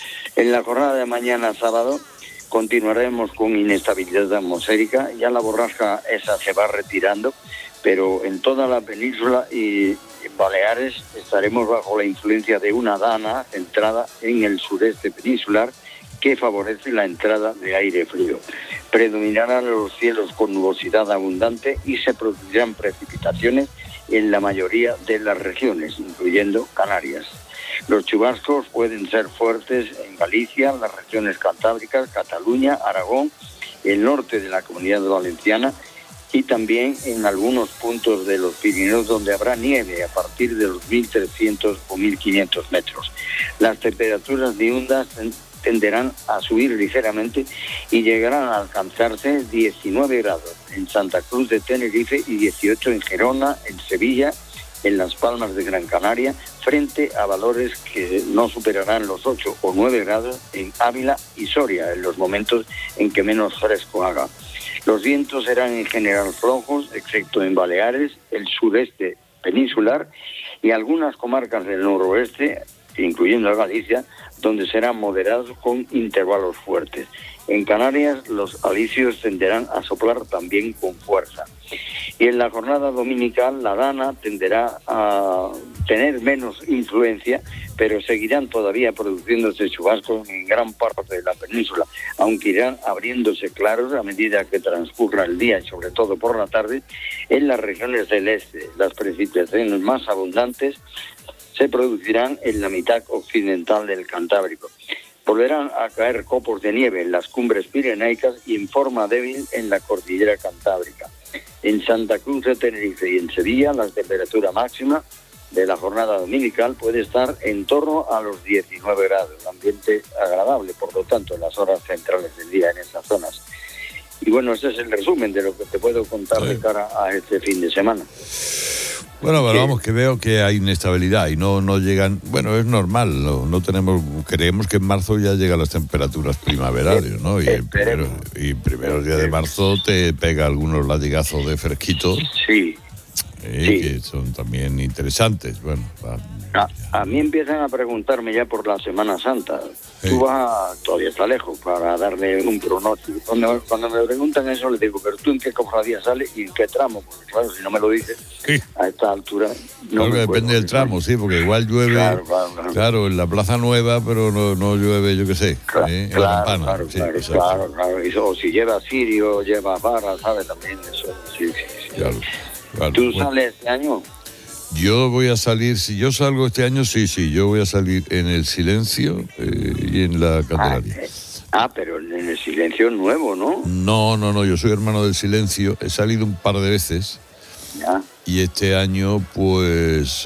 S5: En la jornada de mañana sábado continuaremos con inestabilidad atmosférica. Ya la borrasca esa se va retirando, pero en toda la península y en Baleares estaremos bajo la influencia de una dana centrada en el sureste peninsular, que favorece la entrada de aire frío. Predominarán los cielos con nubosidad abundante y se producirán precipitaciones en la mayoría de las regiones, incluyendo Canarias. Los chubascos pueden ser fuertes en Galicia, las regiones cantábricas, Cataluña, Aragón, el norte de la Comunidad Valenciana y también en algunos puntos de los Pirineos, donde habrá nieve a partir de los 1.300 o 1.500 metros. Las temperaturas diurnas tenderán a subir ligeramente y llegarán a alcanzarse 19 grados en Santa Cruz de Tenerife y 18 en Gerona, en Sevilla, en Las Palmas de Gran Canaria, frente a valores que no superarán los 8 o 9 grados en Ávila y Soria, en los momentos en que menos fresco haga. Los vientos serán en general flojos, excepto en Baleares, el sureste peninsular y algunas comarcas del noroeste, incluyendo Galicia, donde serán moderados con intervalos fuertes. En Canarias los alisios tenderán a soplar también con fuerza. Y en la jornada dominical la dana tenderá a tener menos influencia, pero seguirán todavía produciéndose chubascos en gran parte de la península, aunque irán abriéndose claros a medida que transcurra el día y sobre todo por la tarde en las regiones del este. Las precipitaciones más abundantes se producirán en la mitad occidental del Cantábrico. Volverán a caer copos de nieve en las cumbres pirenaicas y en forma débil en la cordillera cantábrica. En Santa Cruz de Tenerife y en Sevilla, la temperatura máxima de la jornada dominical puede estar en torno a los 19 grados, ambiente agradable, por lo tanto, en las horas centrales del día en esas zonas. Y bueno, ese es el resumen de lo que te puedo contar de cara a este fin de semana.
S1: Bueno, pero vamos, que veo que hay inestabilidad y no llegan. Bueno, es normal, no tenemos. Creemos que en marzo ya llegan las temperaturas primaverales, ¿no? Y el primer día de marzo te pega algunos latigazos de fresquito.
S5: Sí.
S1: Que son también interesantes. Bueno,
S5: a mí empiezan a preguntarme ya por la Semana Santa. Tú todavía está lejos para darle un pronóstico. Cuando me preguntan eso, les digo, pero tú en qué cofradía sales y en qué tramo, porque claro, si no me lo dices a esta altura. No
S1: depende del tramo, sí, porque igual llueve, claro, en la Plaza Nueva, pero no llueve, yo qué sé, en la Campana.
S5: Claro. O si lleva cirio, lleva barra, ¿sabes? También eso, sí.
S1: Claro.
S5: ¿Tú sales este año?
S1: Yo voy a salir, si yo salgo este año, sí, yo voy a salir en El Silencio y en La Candelaria.
S5: Pero en El Silencio nuevo, ¿no?
S1: No, yo soy hermano del Silencio, he salido un par de veces.
S5: Ya.
S1: Y este año, pues,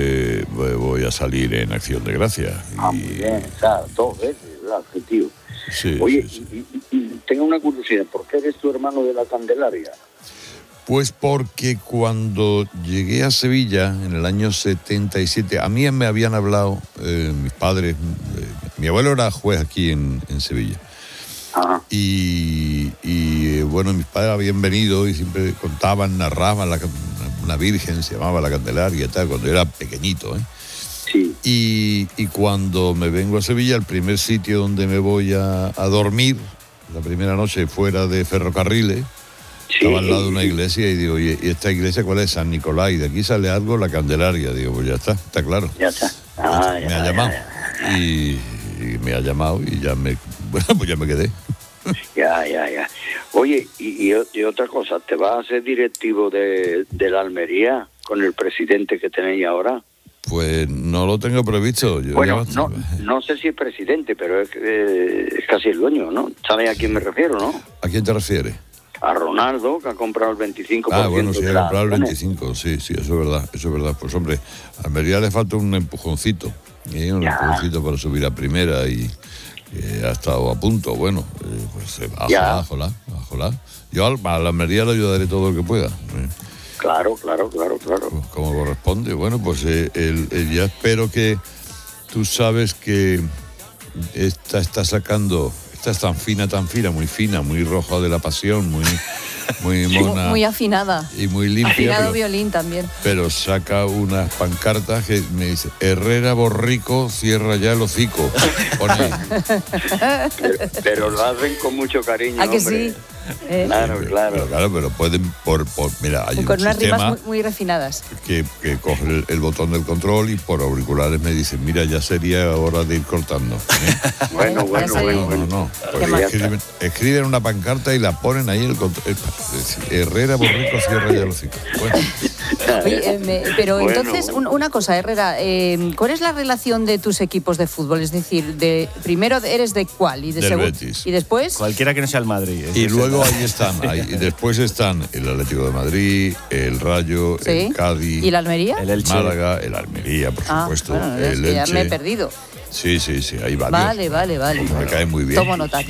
S1: voy a salir en Acción de Gracias.
S5: Muy bien, o sea, 2 veces, el objetivo.
S1: Sí,
S5: Oye,
S1: sí.
S5: Y tengo una curiosidad, ¿por qué eres tu hermano de La Candelaria?
S1: Pues porque cuando llegué a Sevilla, en el año 77, a mí me habían hablado mis padres, mi abuelo era juez aquí en Sevilla.
S5: Ajá.
S1: Y bueno, mis padres habían venido y siempre contaban, narraban, una virgen se llamaba La Candelaria y tal, cuando era pequeñito,
S5: Sí.
S1: Y cuando me vengo a Sevilla, el primer sitio donde me voy a dormir, la primera noche fuera de Ferrocarriles, estaba al lado de una iglesia y digo, ¿y esta iglesia cuál es? San Nicolás, y de aquí sale algo, La Candelaria. Digo, pues ya está claro.
S5: Ya está.
S1: Me ha llamado. Y me ha llamado y pues ya me quedé.
S5: Ya. Oye, y otra cosa, ¿te vas a ser directivo de la Almería con el presidente que tenéis ahora?
S1: Pues no lo tengo previsto.
S5: No sé si es presidente, pero es casi el dueño, ¿no? ¿Sabes a quién me refiero, no?
S1: ¿A quién te refieres?
S5: A Ronaldo, que ha comprado el 25%.
S1: Bueno, sí, ha comprado el 25%, sí, eso es verdad. Pues hombre, a Almería le falta un empujoncito, empujoncito para subir a primera y ha estado a punto. Bueno, pues ojalá. Yo a la Almería le ayudaré todo lo que pueda.
S5: Claro.
S1: Como corresponde. Bueno, pues ya espero que tú sabes que esta está sacando... Esta es tan fina, muy roja de la pasión, muy mona.
S4: Muy afinada.
S1: Y muy limpia.
S4: Afinado violín también.
S1: Pero saca unas pancartas que me dice, Herrera Borrico, cierra ya el hocico. Pone.
S5: pero lo hacen con mucho cariño,
S4: ¿A que
S5: hombre?
S4: sí?
S1: Claro, pero pueden mira, hay
S4: con
S1: un
S4: unas
S1: sistema
S4: rimas muy refinadas.
S1: que coge el botón del control y por auriculares me dicen, mira, ya sería hora de ir cortando.
S5: Bueno.
S1: No. Pues escriben una pancarta y la ponen ahí el control. Herrera Borrico, cierra ya el hocico. Bueno.
S4: Oye, pero entonces, una cosa, Herrera, ¿cuál es la relación de tus equipos de fútbol? Es decir, primero eres de cuál y
S1: del Betis.
S4: Y después
S6: cualquiera que no sea el Madrid.
S1: Y luego y después están el Atlético de Madrid, el Rayo, el Cádiz.
S4: ¿Y la Almería?
S1: El Almálaga, el Almería, por supuesto.
S4: Bueno,
S1: el Elche.
S4: Ya me he perdido.
S1: Sí, hay varios.
S4: Vale.
S1: Me cae muy bien.
S4: Tomo nota.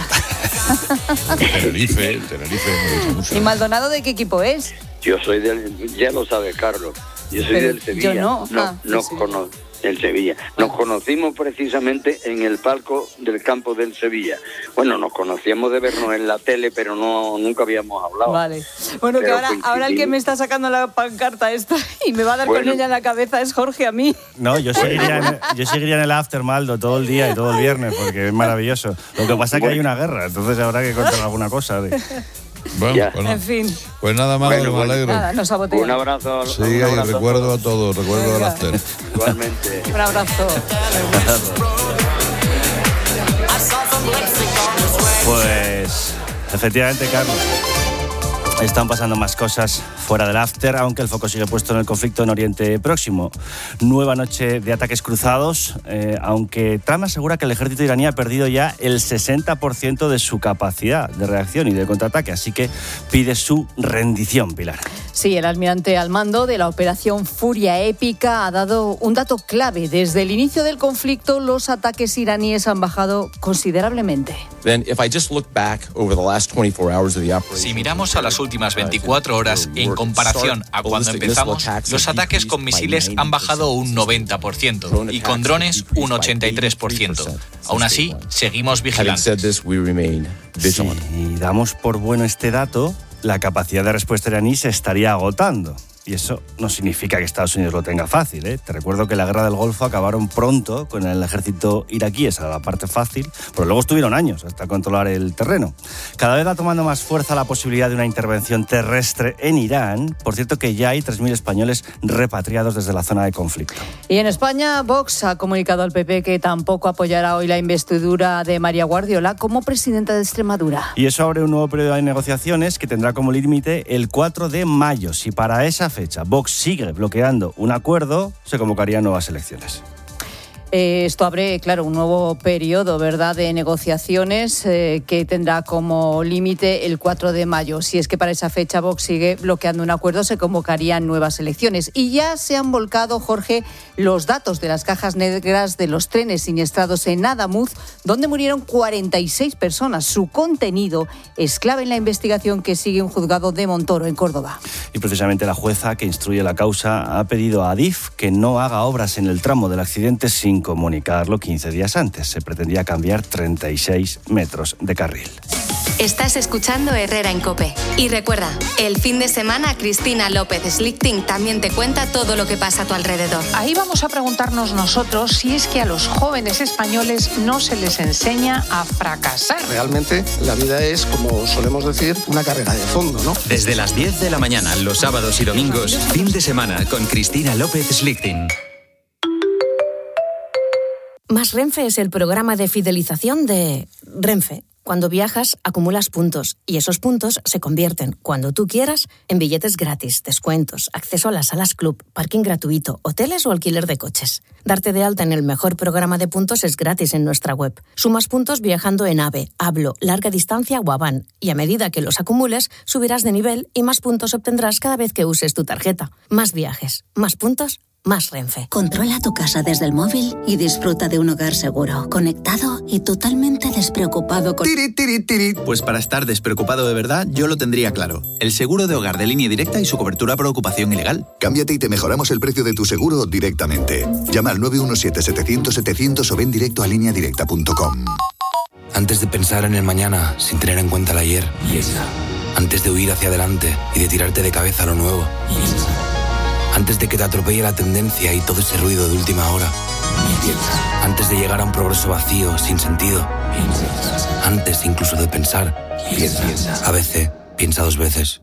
S1: Tenerife me gusta mucho.
S4: ¿Y Maldonado de qué equipo es?
S5: Yo soy ya lo sabe Carlos, yo soy del Sevilla.
S4: Yo
S5: del Sevilla. Nos conocimos precisamente en el palco del campo del Sevilla. Bueno, nos conocíamos de vernos en la tele, pero nunca habíamos hablado.
S4: Vale. Bueno, pero que ahora el que me está sacando la pancarta esta y me va a dar con ella en la cabeza es Jorge a mí.
S6: No, yo seguiría en el after, Maldo, todo el día y todo el viernes, porque es maravilloso. Lo que pasa es que hay una guerra, entonces habrá que contar alguna cosa.
S1: Bueno,
S4: en fin.
S1: Pues nada más, me alegro.
S4: Nada, nos sabotea.
S5: Un abrazo.
S1: Sí, y recuerdo a todos, recuerdo al after.
S5: Igualmente.
S4: Un abrazo.
S6: Pues, efectivamente, Carlos, están pasando más cosas fuera del after, aunque el foco sigue puesto en el conflicto en Oriente Próximo. Nueva noche de ataques cruzados, aunque Trump asegura que el ejército iraní ha perdido ya el 60% de su capacidad de reacción y de contraataque, así que pide su rendición, Pilar.
S4: Sí, el almirante al mando de la operación Furia Épica ha dado un dato clave. Desde el inicio del conflicto, los ataques iraníes han bajado considerablemente.
S7: Si miramos a las últimas 24 horas en comparación a cuando empezamos, los ataques con misiles han bajado un 90% y con drones un 83%. Aún así, seguimos vigilantes.
S6: Si damos por bueno este dato, la capacidad de respuesta iraní se estaría agotando. Y eso no significa que Estados Unidos lo tenga fácil, ¿eh? Te recuerdo que la guerra del Golfo acabaron pronto con el ejército iraquí, esa era la parte fácil, pero luego estuvieron años hasta controlar el terreno. Cada vez va tomando más fuerza la posibilidad de una intervención terrestre en Irán. Por cierto que ya hay 3.000 españoles repatriados desde la zona de conflicto.
S4: Y en España, Vox ha comunicado al PP que tampoco apoyará hoy la investidura de María Guardiola como presidenta de Extremadura.
S6: Y eso abre un nuevo periodo de negociaciones que tendrá como límite el 4 de mayo. Si para esa fecha Vox sigue bloqueando un acuerdo, se convocarían nuevas elecciones.
S4: Esto abre, claro, un nuevo periodo, ¿verdad?, de negociaciones que tendrá como límite el 4 de mayo. Si es que para esa fecha Vox sigue bloqueando un acuerdo, se convocarían nuevas elecciones. Y ya se han volcado, Jorge, los datos de las cajas negras de los trenes siniestrados en Adamuz, donde murieron 46 personas. Su contenido es clave en la investigación que sigue un juzgado de Montoro, en Córdoba.
S6: Y precisamente la jueza que instruye la causa ha pedido a Adif que no haga obras en el tramo del accidente sin comunicarlo 15 días antes. Se pretendía cambiar 36 metros de carril.
S3: Estás escuchando Herrera en COPE. Y recuerda, el fin de semana Cristina López Slichting también te cuenta todo lo que pasa a tu alrededor.
S8: Ahí vamos a preguntarnos nosotros si es que a los jóvenes españoles no se les enseña a fracasar.
S9: Realmente la vida es, como solemos decir, una carrera de fondo, ¿no?
S2: Desde las 10 de la mañana, los sábados y domingos, fin de semana con Cristina López Slichting.
S24: Más Renfe es el programa de fidelización de Renfe. Cuando viajas, acumulas puntos y esos puntos se convierten, cuando tú quieras, en billetes gratis, descuentos, acceso a las salas club, parking gratuito, hoteles o alquiler de coches. Darte de alta en el mejor programa de puntos es gratis en nuestra web. Sumas puntos viajando en AVE, Hablo, Larga Distancia o Avan. Y a medida que los acumules, subirás de nivel y más puntos obtendrás cada vez que uses tu tarjeta. Más viajes, más puntos, más Renfe.
S10: Controla tu casa desde el móvil y disfruta de un hogar seguro, conectado y totalmente despreocupado con...
S37: Pues para estar despreocupado de verdad, yo lo tendría claro. El seguro de hogar de Línea Directa y su cobertura por ocupación ilegal.
S34: Cámbiate y te mejoramos el precio de tu seguro directamente. Llama al 917-700-700 o ven directo a lineadirecta.com.
S33: Antes de pensar en el mañana sin tener en cuenta el ayer. Piensa. Antes de huir hacia adelante y de tirarte de cabeza a lo nuevo. Piensa. Antes de que te atropelle la tendencia y todo ese ruido de última hora. Piensa. Antes de llegar a un progreso vacío, sin sentido. Piensa. Antes incluso de pensar. Piensa. A veces, piensa dos veces.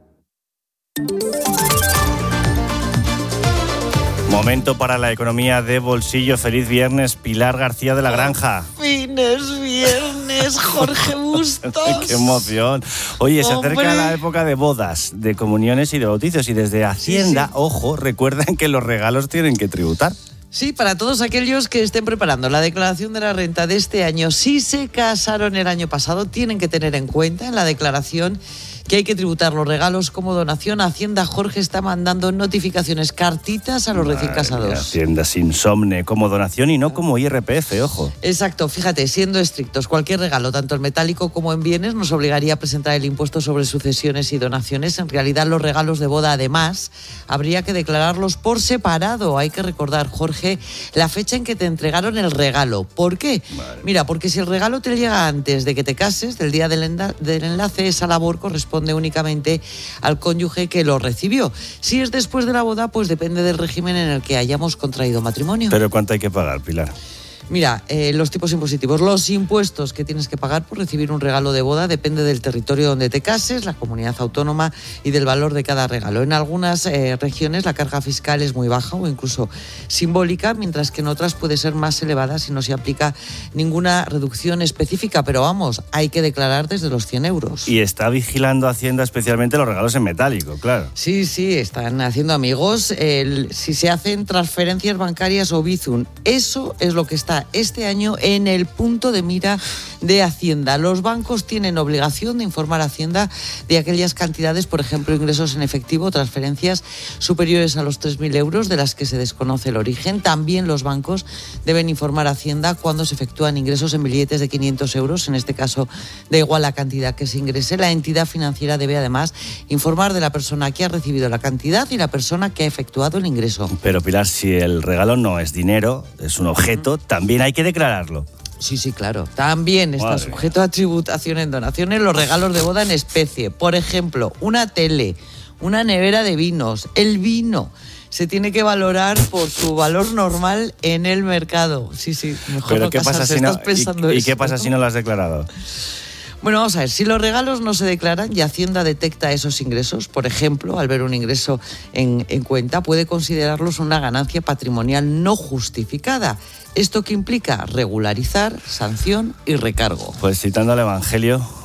S6: Momento para la economía de bolsillo. Feliz viernes, Pilar García de la Granja.
S12: Fines viernes, Jorge Bustos.
S6: ¡Qué emoción! Oye, se acerca la época de bodas, de comuniones y de bautizos. Y desde Hacienda, ojo, recuerdan que los regalos tienen que tributar.
S12: Sí, para todos aquellos que estén preparando la declaración de la renta de este año, si se casaron el año pasado, tienen que tener en cuenta en la declaración que hay que tributar los regalos como donación. Hacienda, Jorge, está mandando notificaciones, cartitas a los recién casados.
S6: Hacienda sin somne, como donación y no como IRPF, ojo.
S12: Exacto, fíjate, siendo estrictos, cualquier regalo, tanto en metálico como en bienes, nos obligaría a presentar el impuesto sobre sucesiones y donaciones. En realidad, los regalos de boda, además, habría que declararlos por separado. Hay que recordar, Jorge, la fecha en que te entregaron el regalo. ¿Por qué? Mira, porque si el regalo te llega antes de que te cases, del día del enlace, esa labor corresponde únicamente al cónyuge que lo recibió. Si es después de la boda, pues depende del régimen en el que hayamos contraído matrimonio.
S6: ¿Pero cuánto hay que pagar, Pilar?
S12: Mira, los tipos impositivos, los impuestos que tienes que pagar por recibir un regalo de boda depende del territorio donde te cases, la comunidad autónoma y del valor de cada regalo. En algunas regiones la carga fiscal es muy baja o incluso simbólica, mientras que en otras puede ser más elevada si no se aplica ninguna reducción específica. Pero vamos, hay que declarar desde los 100 euros.
S6: Y está vigilando Hacienda especialmente los regalos en metálico, claro.
S12: Sí, están haciendo amigos. Si se hacen transferencias bancarias o Bizum, eso es lo que está este año en el punto de mira de Hacienda. Los bancos tienen obligación de informar a Hacienda de aquellas cantidades, por ejemplo, ingresos en efectivo, transferencias superiores a los 3.000 euros, de las que se desconoce el origen. También los bancos deben informar a Hacienda cuando se efectúan ingresos en billetes de 500 euros. En este caso, da igual la cantidad que se ingrese. La entidad financiera debe además informar de la persona que ha recibido la cantidad y la persona que ha efectuado el ingreso.
S6: Pero Pilar, si el regalo no es dinero, es un objeto, también hay que declararlo.
S12: Sí, claro. También está sujeto a tributación en donaciones los regalos de boda en especie. Por ejemplo, una tele, una nevera de vinos. El vino se tiene que valorar por su valor normal en el mercado. Sí, mejor.
S6: Pero
S12: no
S6: ¿qué pasa si no? ¿Y qué pasa si no lo has declarado?
S12: Bueno, vamos a ver, si los regalos no se declaran y Hacienda detecta esos ingresos, por ejemplo, al ver un ingreso en cuenta, puede considerarlos una ganancia patrimonial no justificada. ¿Esto qué implica? Regularizar, sanción y recargo.
S6: Pues citando al Evangelio,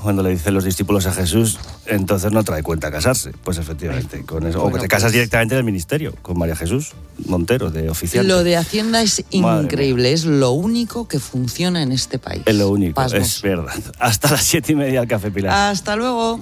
S6: cuando le dicen los discípulos a Jesús, entonces no trae cuenta casarse. Pues efectivamente, con eso. Bueno, o que te casas directamente en el ministerio, con María Jesús Montero, de oficial.
S12: Lo de Hacienda es increíble, es lo único que funciona en este país.
S6: Es lo único,
S12: Pasmos.
S6: es verdad. Hasta las 7:30 al Café Pilar.
S12: Hasta luego.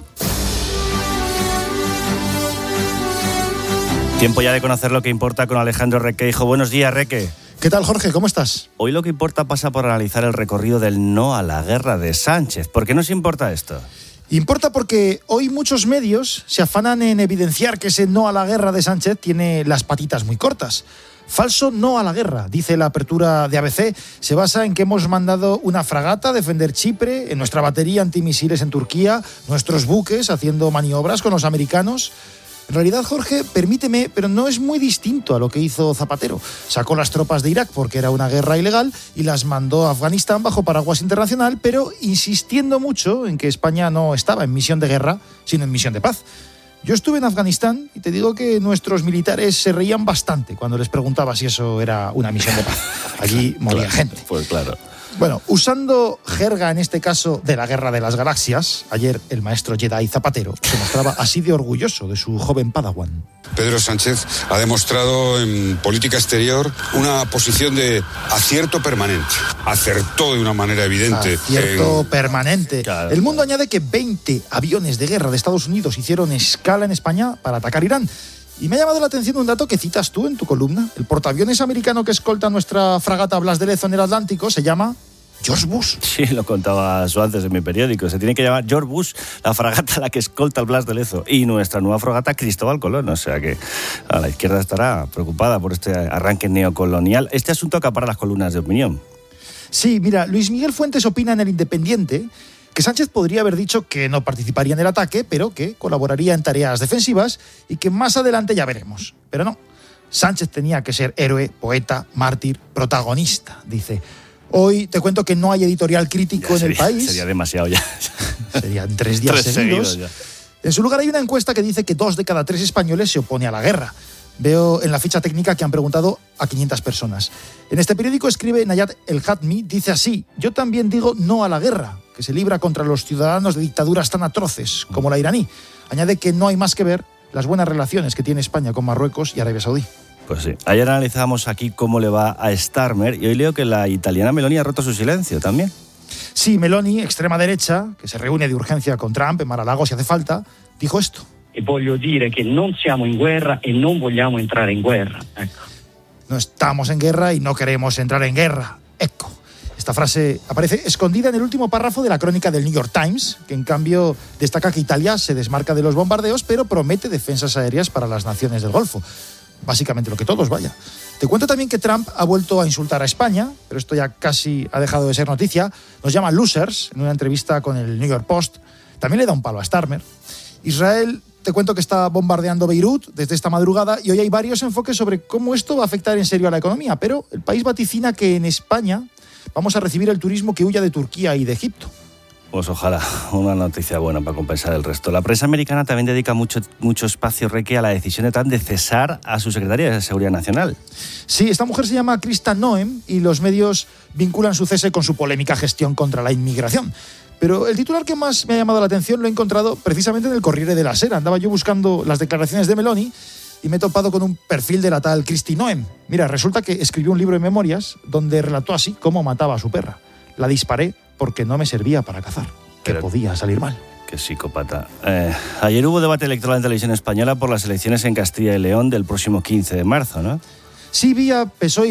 S6: Tiempo ya de conocer lo que importa con Alejandro Requeijo. Buenos días, Reque.
S13: ¿Qué tal, Jorge? ¿Cómo estás?
S6: Hoy lo que importa pasa por analizar el recorrido del no a la guerra de Sánchez. ¿Por qué nos importa esto?
S13: Importa porque hoy muchos medios se afanan en evidenciar que ese no a la guerra de Sánchez tiene las patitas muy cortas. Falso no a la guerra, dice la apertura de ABC. Se basa en que hemos mandado una fragata a defender Chipre, en nuestra batería antimisiles en Turquía, nuestros buques haciendo maniobras con los americanos. En realidad, Jorge, permíteme, pero no es muy distinto a lo que hizo Zapatero. Sacó las tropas de Irak porque era una guerra ilegal y las mandó a Afganistán bajo paraguas internacional, pero insistiendo mucho en que España no estaba en misión de guerra, sino en misión de paz. Yo estuve en Afganistán y te digo que nuestros militares se reían bastante cuando les preguntaba si eso era una misión de paz. Allí moría gente.
S6: Pues claro.
S13: Bueno, usando jerga en este caso de la Guerra de las Galaxias, ayer el maestro Jedi Zapatero se mostraba así de orgulloso de su joven Padawan.
S14: Pedro Sánchez ha demostrado en política exterior una posición de acierto permanente. Acertó de una manera evidente.
S13: Acierto permanente. Claro. El Mundo añade que 20 aviones de guerra de Estados Unidos hicieron escala en España para atacar Irán. Y me ha llamado la atención un dato que citas tú en tu columna. El portaaviones americano que escolta nuestra fragata Blas de Lezo en el Atlántico se llama George Bush.
S6: Sí, lo contaba antes en mi periódico. Se tiene que llamar George Bush, la fragata a la que escolta el Blas de Lezo. Y nuestra nueva fragata Cristóbal Colón. O sea que a la izquierda estará preocupada por este arranque neocolonial. Este asunto acapara las columnas de opinión.
S13: Sí, mira, Luis Miguel Fuentes opina en El Independiente que Sánchez podría haber dicho que no participaría en el ataque, pero que colaboraría en tareas defensivas y que más adelante ya veremos. Pero no, Sánchez tenía que ser héroe, poeta, mártir, protagonista, dice. Hoy te cuento que no hay editorial crítico en el país.
S6: Sería demasiado ya.
S13: Serían 3 días seguidos. En su lugar hay una encuesta que dice que 2 de cada 3 españoles se opone a la guerra. Veo en la ficha técnica que han preguntado a 500 personas. En este periódico escribe Nayat El Hatmi, dice así: yo también digo no a la guerra, que se libra contra los ciudadanos de dictaduras tan atroces como la iraní. Añade que no hay más que ver las buenas relaciones que tiene España con Marruecos y Arabia Saudí.
S6: Pues sí. Ayer analizábamos aquí cómo le va a Starmer y hoy leo que la italiana Meloni ha roto su silencio también.
S13: Sí, Meloni, extrema derecha, que se reúne de urgencia con Trump en Mar-a-Lago si hace falta, dijo esto.
S15: E voglio dire che non siamo in guerra e non vogliamo entrare in guerra. Ecco.
S13: No estamos en guerra y no queremos entrar en guerra. Ecco. Esta frase aparece escondida en el último párrafo de la crónica del New York Times, que en cambio destaca que Italia se desmarca de los bombardeos, pero promete defensas aéreas para las naciones del Golfo. Básicamente lo que todos, vaya. Te cuento también que Trump ha vuelto a insultar a España, pero esto ya casi ha dejado de ser noticia. Nos llama losers en una entrevista con el New York Post. También le da un palo a Starmer. Israel, te cuento que está bombardeando Beirut desde esta madrugada y hoy hay varios enfoques sobre cómo esto va a afectar en serio a la economía, pero el país vaticina que en España vamos a recibir el turismo que huya de Turquía y de Egipto.
S6: Pues ojalá, una noticia buena para compensar el resto. La prensa americana también dedica mucho espacio, Reque, a la decisión de Trump de cesar a su secretaria de Seguridad Nacional.
S13: Sí, esta mujer se llama Krista Noem y los medios vinculan su cese con su polémica gestión contra la inmigración. Pero el titular que más me ha llamado la atención lo he encontrado precisamente en el Corriere della Sera. Andaba yo buscando las declaraciones de Meloni y me he topado con un perfil de la tal Kristi Noem. Mira, resulta que escribió un libro de memorias donde relató así cómo mataba a su perra. La disparé porque no me servía para cazar, que podía salir mal.
S6: Qué psicópata. Ayer hubo debate electoral en Televisión Española por las elecciones en Castilla y León del próximo 15 de marzo, ¿no?
S13: Sí, vi a PSOE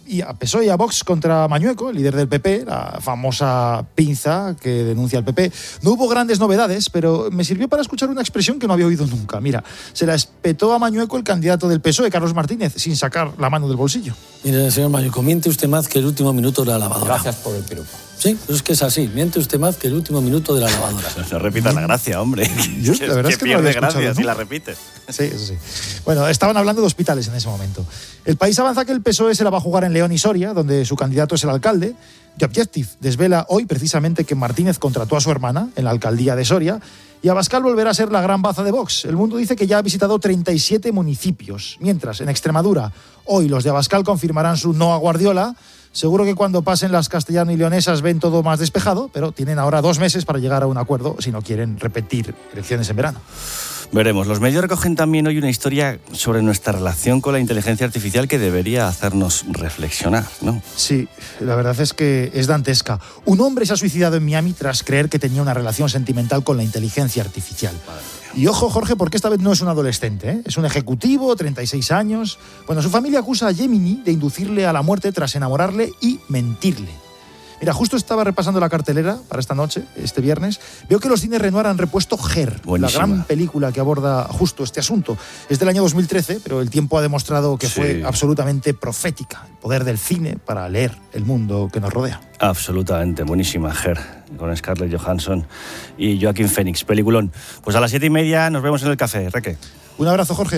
S13: y a Vox contra Mañueco, el líder del PP, la famosa pinza que denuncia al PP. No hubo grandes novedades, pero me sirvió para escuchar una expresión que no había oído nunca. Mira, se la espetó a Mañueco el candidato del PSOE, Carlos Martínez, sin sacar la mano del bolsillo.
S16: Mire, señor Mañueco, miente usted más que el último minuto de la lavadora.
S15: Gracias por el piropo.
S16: Sí, pero es que es así. Miente usted más que el último minuto de la lavadora.
S6: No repita la gracia, hombre.
S13: Yo, la verdad es que
S6: pierde
S13: no
S6: gracia si la repites.
S13: Sí, eso sí. Bueno, estaban hablando de hospitales en ese momento. El País avanza que el PSOE se la va a jugar en León y Soria, donde su candidato es el alcalde. The Objective desvela hoy precisamente que Martínez contrató a su hermana en la alcaldía de Soria. Y Abascal volverá a ser la gran baza de Vox. El Mundo dice que ya ha visitado 37 municipios. Mientras, en Extremadura, hoy los de Abascal confirmarán su no a Guardiola. Seguro que cuando pasen las castellano y leonesas ven todo más despejado, pero tienen ahora 2 meses para llegar a un acuerdo si no quieren repetir elecciones en verano.
S6: Veremos. Los medios recogen también hoy una historia sobre nuestra relación con la inteligencia artificial que debería hacernos reflexionar, ¿no?
S13: Sí, la verdad es que es dantesca. Un hombre se ha suicidado en Miami tras creer que tenía una relación sentimental con la inteligencia artificial. Y ojo, Jorge, porque esta vez no es un adolescente, ¿eh? Es un ejecutivo, 36 años. Bueno, su familia acusa a Gemini de inducirle a la muerte tras enamorarle y mentirle. Mira, justo estaba repasando la cartelera para esta noche, este viernes. Veo que los cines Renoir han repuesto Her, buenísima, la gran película que aborda justo este asunto. Es del año 2013, pero el tiempo ha demostrado que fue absolutamente profética. El poder del cine para leer el mundo que nos rodea.
S6: Absolutamente, buenísima Her, con Scarlett Johansson y Joaquin Phoenix. Peliculón. Pues a las 7:30 nos vemos en el café, Reque.
S13: Un abrazo, Jorge.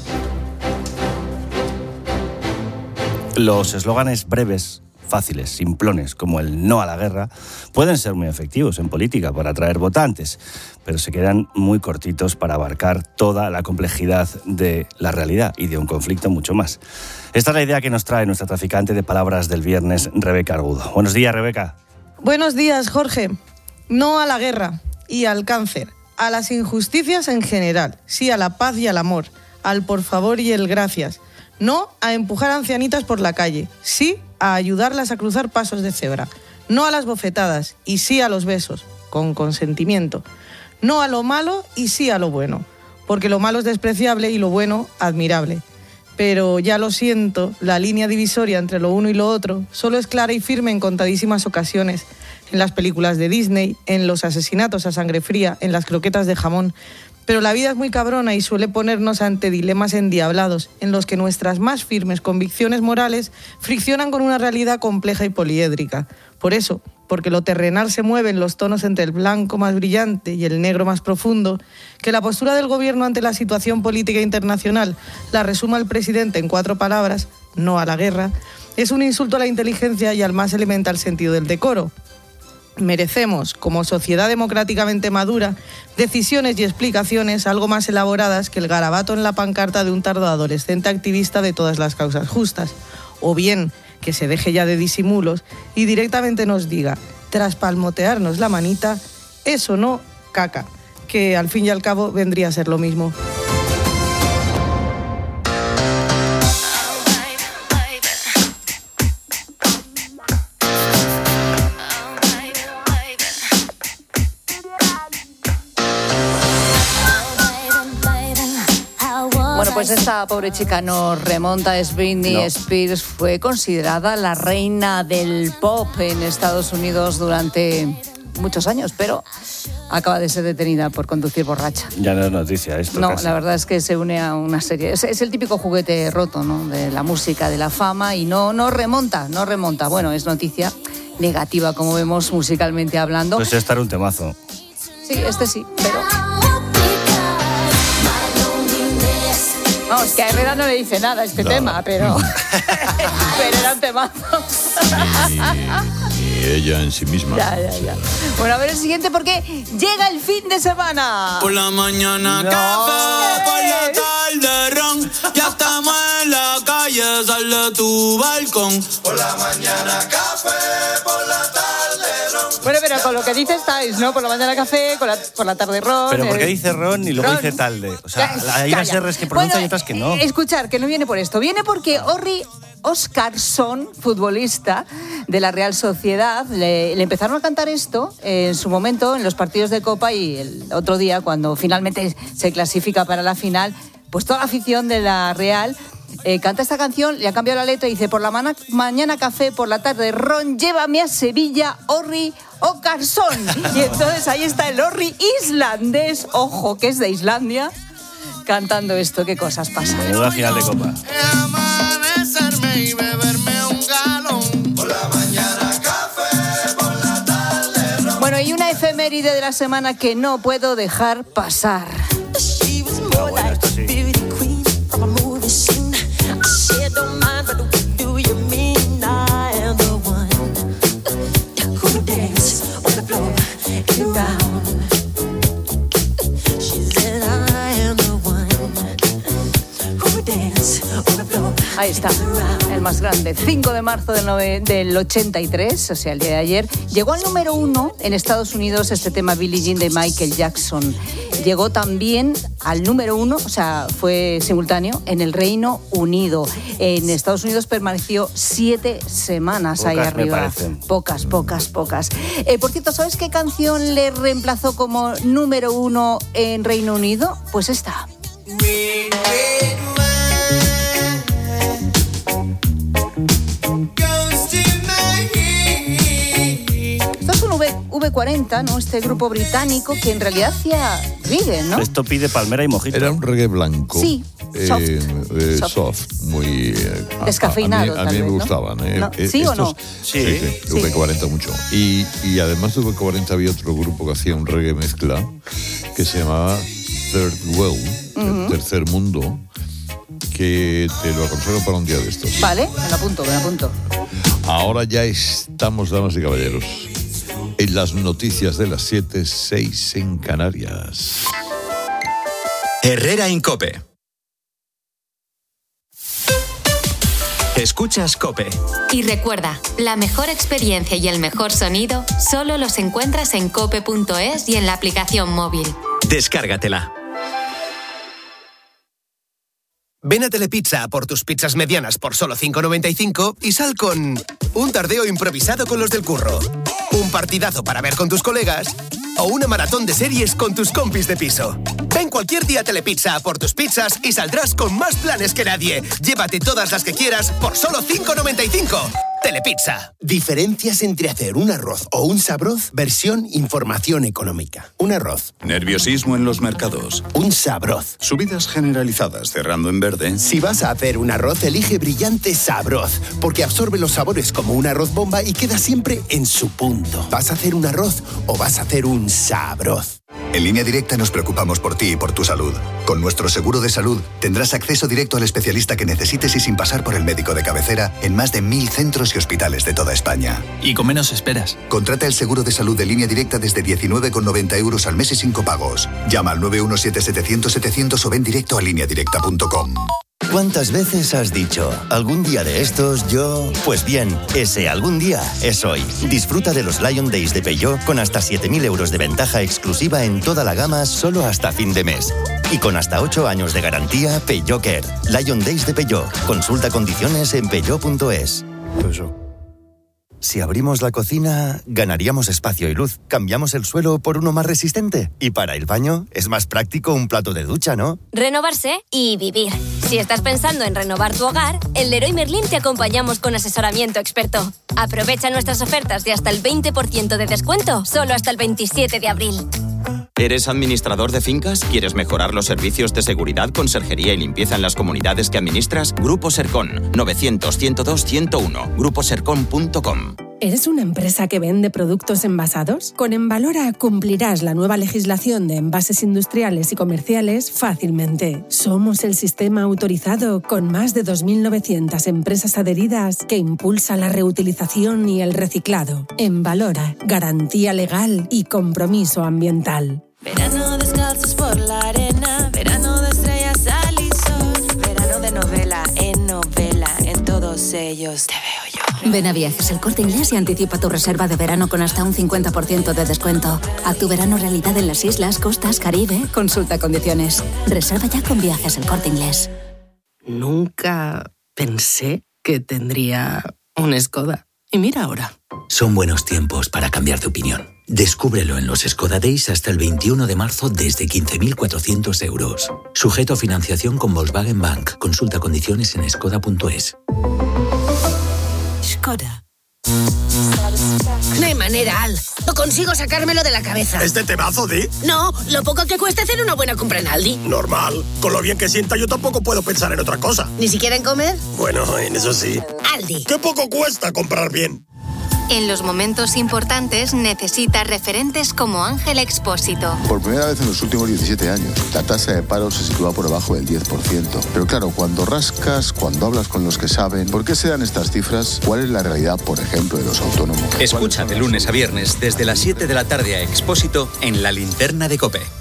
S6: Los eslóganes breves, fáciles, simplones, como el no a la guerra, pueden ser muy efectivos en política para atraer votantes, pero se quedan muy cortitos para abarcar toda la complejidad de la realidad y de un conflicto mucho más. Esta es la idea que nos trae nuestra traficante de palabras del viernes, Rebeca Argudo. Buenos días, Rebeca.
S11: Buenos días, Jorge. No a la guerra y al cáncer, a las injusticias en general, sí a la paz y al amor, al por favor y el gracias. No a empujar a ancianitas por la calle, sí a ayudarlas a cruzar pasos de cebra. No a las bofetadas y sí a los besos, con consentimiento. No a lo malo y sí a lo bueno, porque lo malo es despreciable y lo bueno admirable. Pero ya lo siento, la línea divisoria entre lo uno y lo otro solo es clara y firme en contadísimas ocasiones. En las películas de Disney, en los asesinatos a sangre fría, en las croquetas de jamón. Pero la vida es muy cabrona y suele ponernos ante dilemas endiablados, en los que nuestras más firmes convicciones morales friccionan con una realidad compleja y poliédrica. Por eso, porque lo terrenal se mueve en los tonos entre el blanco más brillante y el negro más profundo, que la postura del gobierno ante la situación política internacional la resuma el presidente en 4 palabras, no a la guerra, es un insulto a la inteligencia y al más elemental sentido del decoro. Merecemos, como sociedad democráticamente madura, decisiones y explicaciones algo más elaboradas que el garabato en la pancarta de un tardo adolescente activista de todas las causas justas. O bien, que se deje ya de disimulos y directamente nos diga, tras palmotearnos la manita, eso no, caca, que al fin y al cabo vendría a ser lo mismo.
S4: Bueno, pues esta pobre chica nos remonta. Britney Spears fue considerada la reina del pop en Estados Unidos durante muchos años, pero acaba de ser detenida por conducir borracha.
S6: Ya no es noticia esto.
S4: No,
S6: casi.
S4: La verdad es que se une a una serie. Es el típico juguete roto, ¿no? De la música, de la fama, y no remonta. Bueno, es noticia negativa, como vemos musicalmente hablando.
S6: Pues estar un temazo.
S4: Sí, sí, pero... Vamos, que a Herrera no le dice nada a este tema, pero era un temazo.
S1: Ni ella en sí misma.
S4: Ya. Bueno, a ver el siguiente, porque llega el fin de semana.
S17: Por la mañana café, por la tarde ron. Ya estamos en la calle, sal de tu balcón. Por la mañana café, por la tarde ron.
S4: Bueno, pero con lo que dice estáis, ¿no? Por la mañana café, por la tarde ron.
S6: Pero ¿por qué dice ron y luego dice talde? O sea, hay unas R's que pronuncia y otras que no.
S4: Escuchar, que no viene por esto. Viene porque Orri Óscarsson, futbolista de la Real Sociedad, le empezaron a cantar esto en su momento en los partidos de Copa, y el otro día, cuando finalmente se clasifica para la final, pues toda la afición de la Real canta esta canción, le ha cambiado la letra y dice: por la mañana café, por la tarde ron, llévame a Sevilla, Orri Óscarsson. Y entonces ahí está el Orri islandés, ojo, que es de Islandia, cantando esto. ¿Qué cosas pasan?
S6: Menuda final de Copa.
S17: Y beberme un galón. Por la mañana café, por la tarde ron.
S4: Bueno, y una efeméride de la semana que no puedo dejar pasar.
S6: Bueno, esto sí.
S4: Ahí está, el el más grande. 5 de marzo del 83, o sea, el día de ayer, llegó al número 1 en Estados Unidos este tema Billie Jean de Michael Jackson. Llegó también al número 1, o sea, fue simultáneo, en el Reino Unido. En Estados Unidos permaneció 7 semanas ahí arriba. Pocas. Por cierto, ¿sabes qué canción le reemplazó como número 1 en Reino Unido? Pues esta. Esto es un V40, ¿no? Este grupo británico que en realidad hacía reggae, ¿no?
S6: Esto pide palmera y mojito.
S1: Era un reggae blanco.
S4: Sí.
S1: Soft, muy
S4: descafeinado.
S1: A mí me gustaban.
S4: ¿No? ¿Sí o no?
S1: Sí, V40 mucho. Y además de V40 había otro grupo que hacía un reggae mezcla que se llamaba Third World, el tercer mundo, que te lo aconsejo para un día de estos.
S4: Vale, me lo apunto.
S1: Ahora ya estamos, damas y caballeros, en las noticias de las 7:06 en Canarias.
S2: Herrera en COPE. Escuchas COPE.
S3: Y recuerda, la mejor experiencia y el mejor sonido solo los encuentras en cope.es y en la aplicación móvil.
S2: Descárgatela.
S5: Ven a Telepizza por tus pizzas medianas por solo 5,95 y sal con un tardeo improvisado con los del curro, un partidazo para ver con tus colegas o una maratón de series con tus compis de piso. Ven cualquier día a Telepizza por tus pizzas y saldrás con más planes que nadie. Llévate todas las que quieras por solo 5,95. Telepizza. Diferencias entre hacer un arroz o un sabroz. Versión información económica. Un arroz.
S18: Nerviosismo en los mercados.
S5: Un sabroz.
S18: Subidas generalizadas cerrando en verde.
S5: Si vas a hacer un arroz, elige Brillante Sabroz, porque absorbe los sabores como un arroz bomba y queda siempre en su punto. ¿Vas a hacer un arroz o vas a hacer un sabroz?
S34: En Línea Directa nos preocupamos por ti y por tu salud. Con nuestro seguro de salud tendrás acceso directo al especialista que necesites y sin pasar por el médico de cabecera en más de 1.000 centros y hospitales de toda España.
S7: Y con menos esperas.
S34: Contrata el seguro de salud de Línea Directa desde 19,90 € al mes y sin copagos. Llama al 917-700-700 o ven directo a lineadirecta.com.
S19: ¿Cuántas veces has dicho, algún día de estos yo...? Pues bien, ese algún día es hoy. Disfruta de los Lion Days de Peugeot con hasta 7.000 € de ventaja exclusiva en toda la gama solo hasta fin de mes. Y con hasta 8 años de garantía Peugeot Care. Lion Days de Peugeot. Consulta condiciones en peugeot.es. Si abrimos la cocina, ganaríamos espacio y luz. Cambiamos el suelo por uno más resistente. Y para el baño, es más práctico un plato de ducha, ¿no?
S20: Renovarse y vivir. Si estás pensando en renovar tu hogar, en Leroy Merlin te acompañamos con asesoramiento experto. Aprovecha nuestras ofertas de hasta el 20% de descuento, solo hasta el 27 de abril.
S21: ¿Eres administrador de fincas? ¿Quieres mejorar los servicios de seguridad, conserjería y limpieza en las comunidades que administras? Grupo Sercon, 900-102-101, gruposercon.com.
S22: ¿Eres una empresa que vende productos envasados? Con Envalora cumplirás la nueva legislación de envases industriales y comerciales fácilmente. Somos el sistema autorizado con más de 2.900 empresas adheridas que impulsa la reutilización y el reciclado. Envalora, garantía legal y compromiso ambiental.
S23: Verano descalzos por la arena, verano de estrellas al y sol, verano de novela, en todos ellos te veo yo.
S24: Ven a Viajes El Corte Inglés y anticipa tu reserva de verano con hasta un 50% de descuento. Haz tu verano realidad en las islas, costas, Caribe. Consulta condiciones. Reserva ya con Viajes El Corte Inglés.
S25: Nunca pensé que tendría un Skoda. Y mira ahora.
S26: Son buenos tiempos para cambiar de opinión. Descúbrelo en los Skoda Days hasta el 21 de marzo desde 15.400 €. Sujeto a financiación con Volkswagen Bank. Consulta condiciones en skoda.es.
S25: Skoda.
S27: No hay manera, Al. No consigo sacármelo de la cabeza.
S28: ¿Este temazo de...?
S27: No, lo poco que cuesta hacer una buena compra en Aldi.
S28: Normal. Con lo bien que sienta yo tampoco puedo pensar en otra cosa.
S27: ¿Ni siquiera en comer?
S28: Bueno, en eso sí.
S27: Aldi.
S28: ¿Qué poco cuesta comprar bien?
S3: En los momentos importantes necesitas referentes como Ángel Expósito.
S29: Por primera vez en los últimos 17 años, la tasa de paro se sitúa por debajo del 10%. Pero claro, cuando rascas, cuando hablas con los que saben, ¿por qué se dan estas cifras? ¿Cuál es la realidad, por ejemplo, de los autónomos?
S2: Escucha de lunes a viernes desde las 7 de la tarde a Expósito en La Linterna de COPE.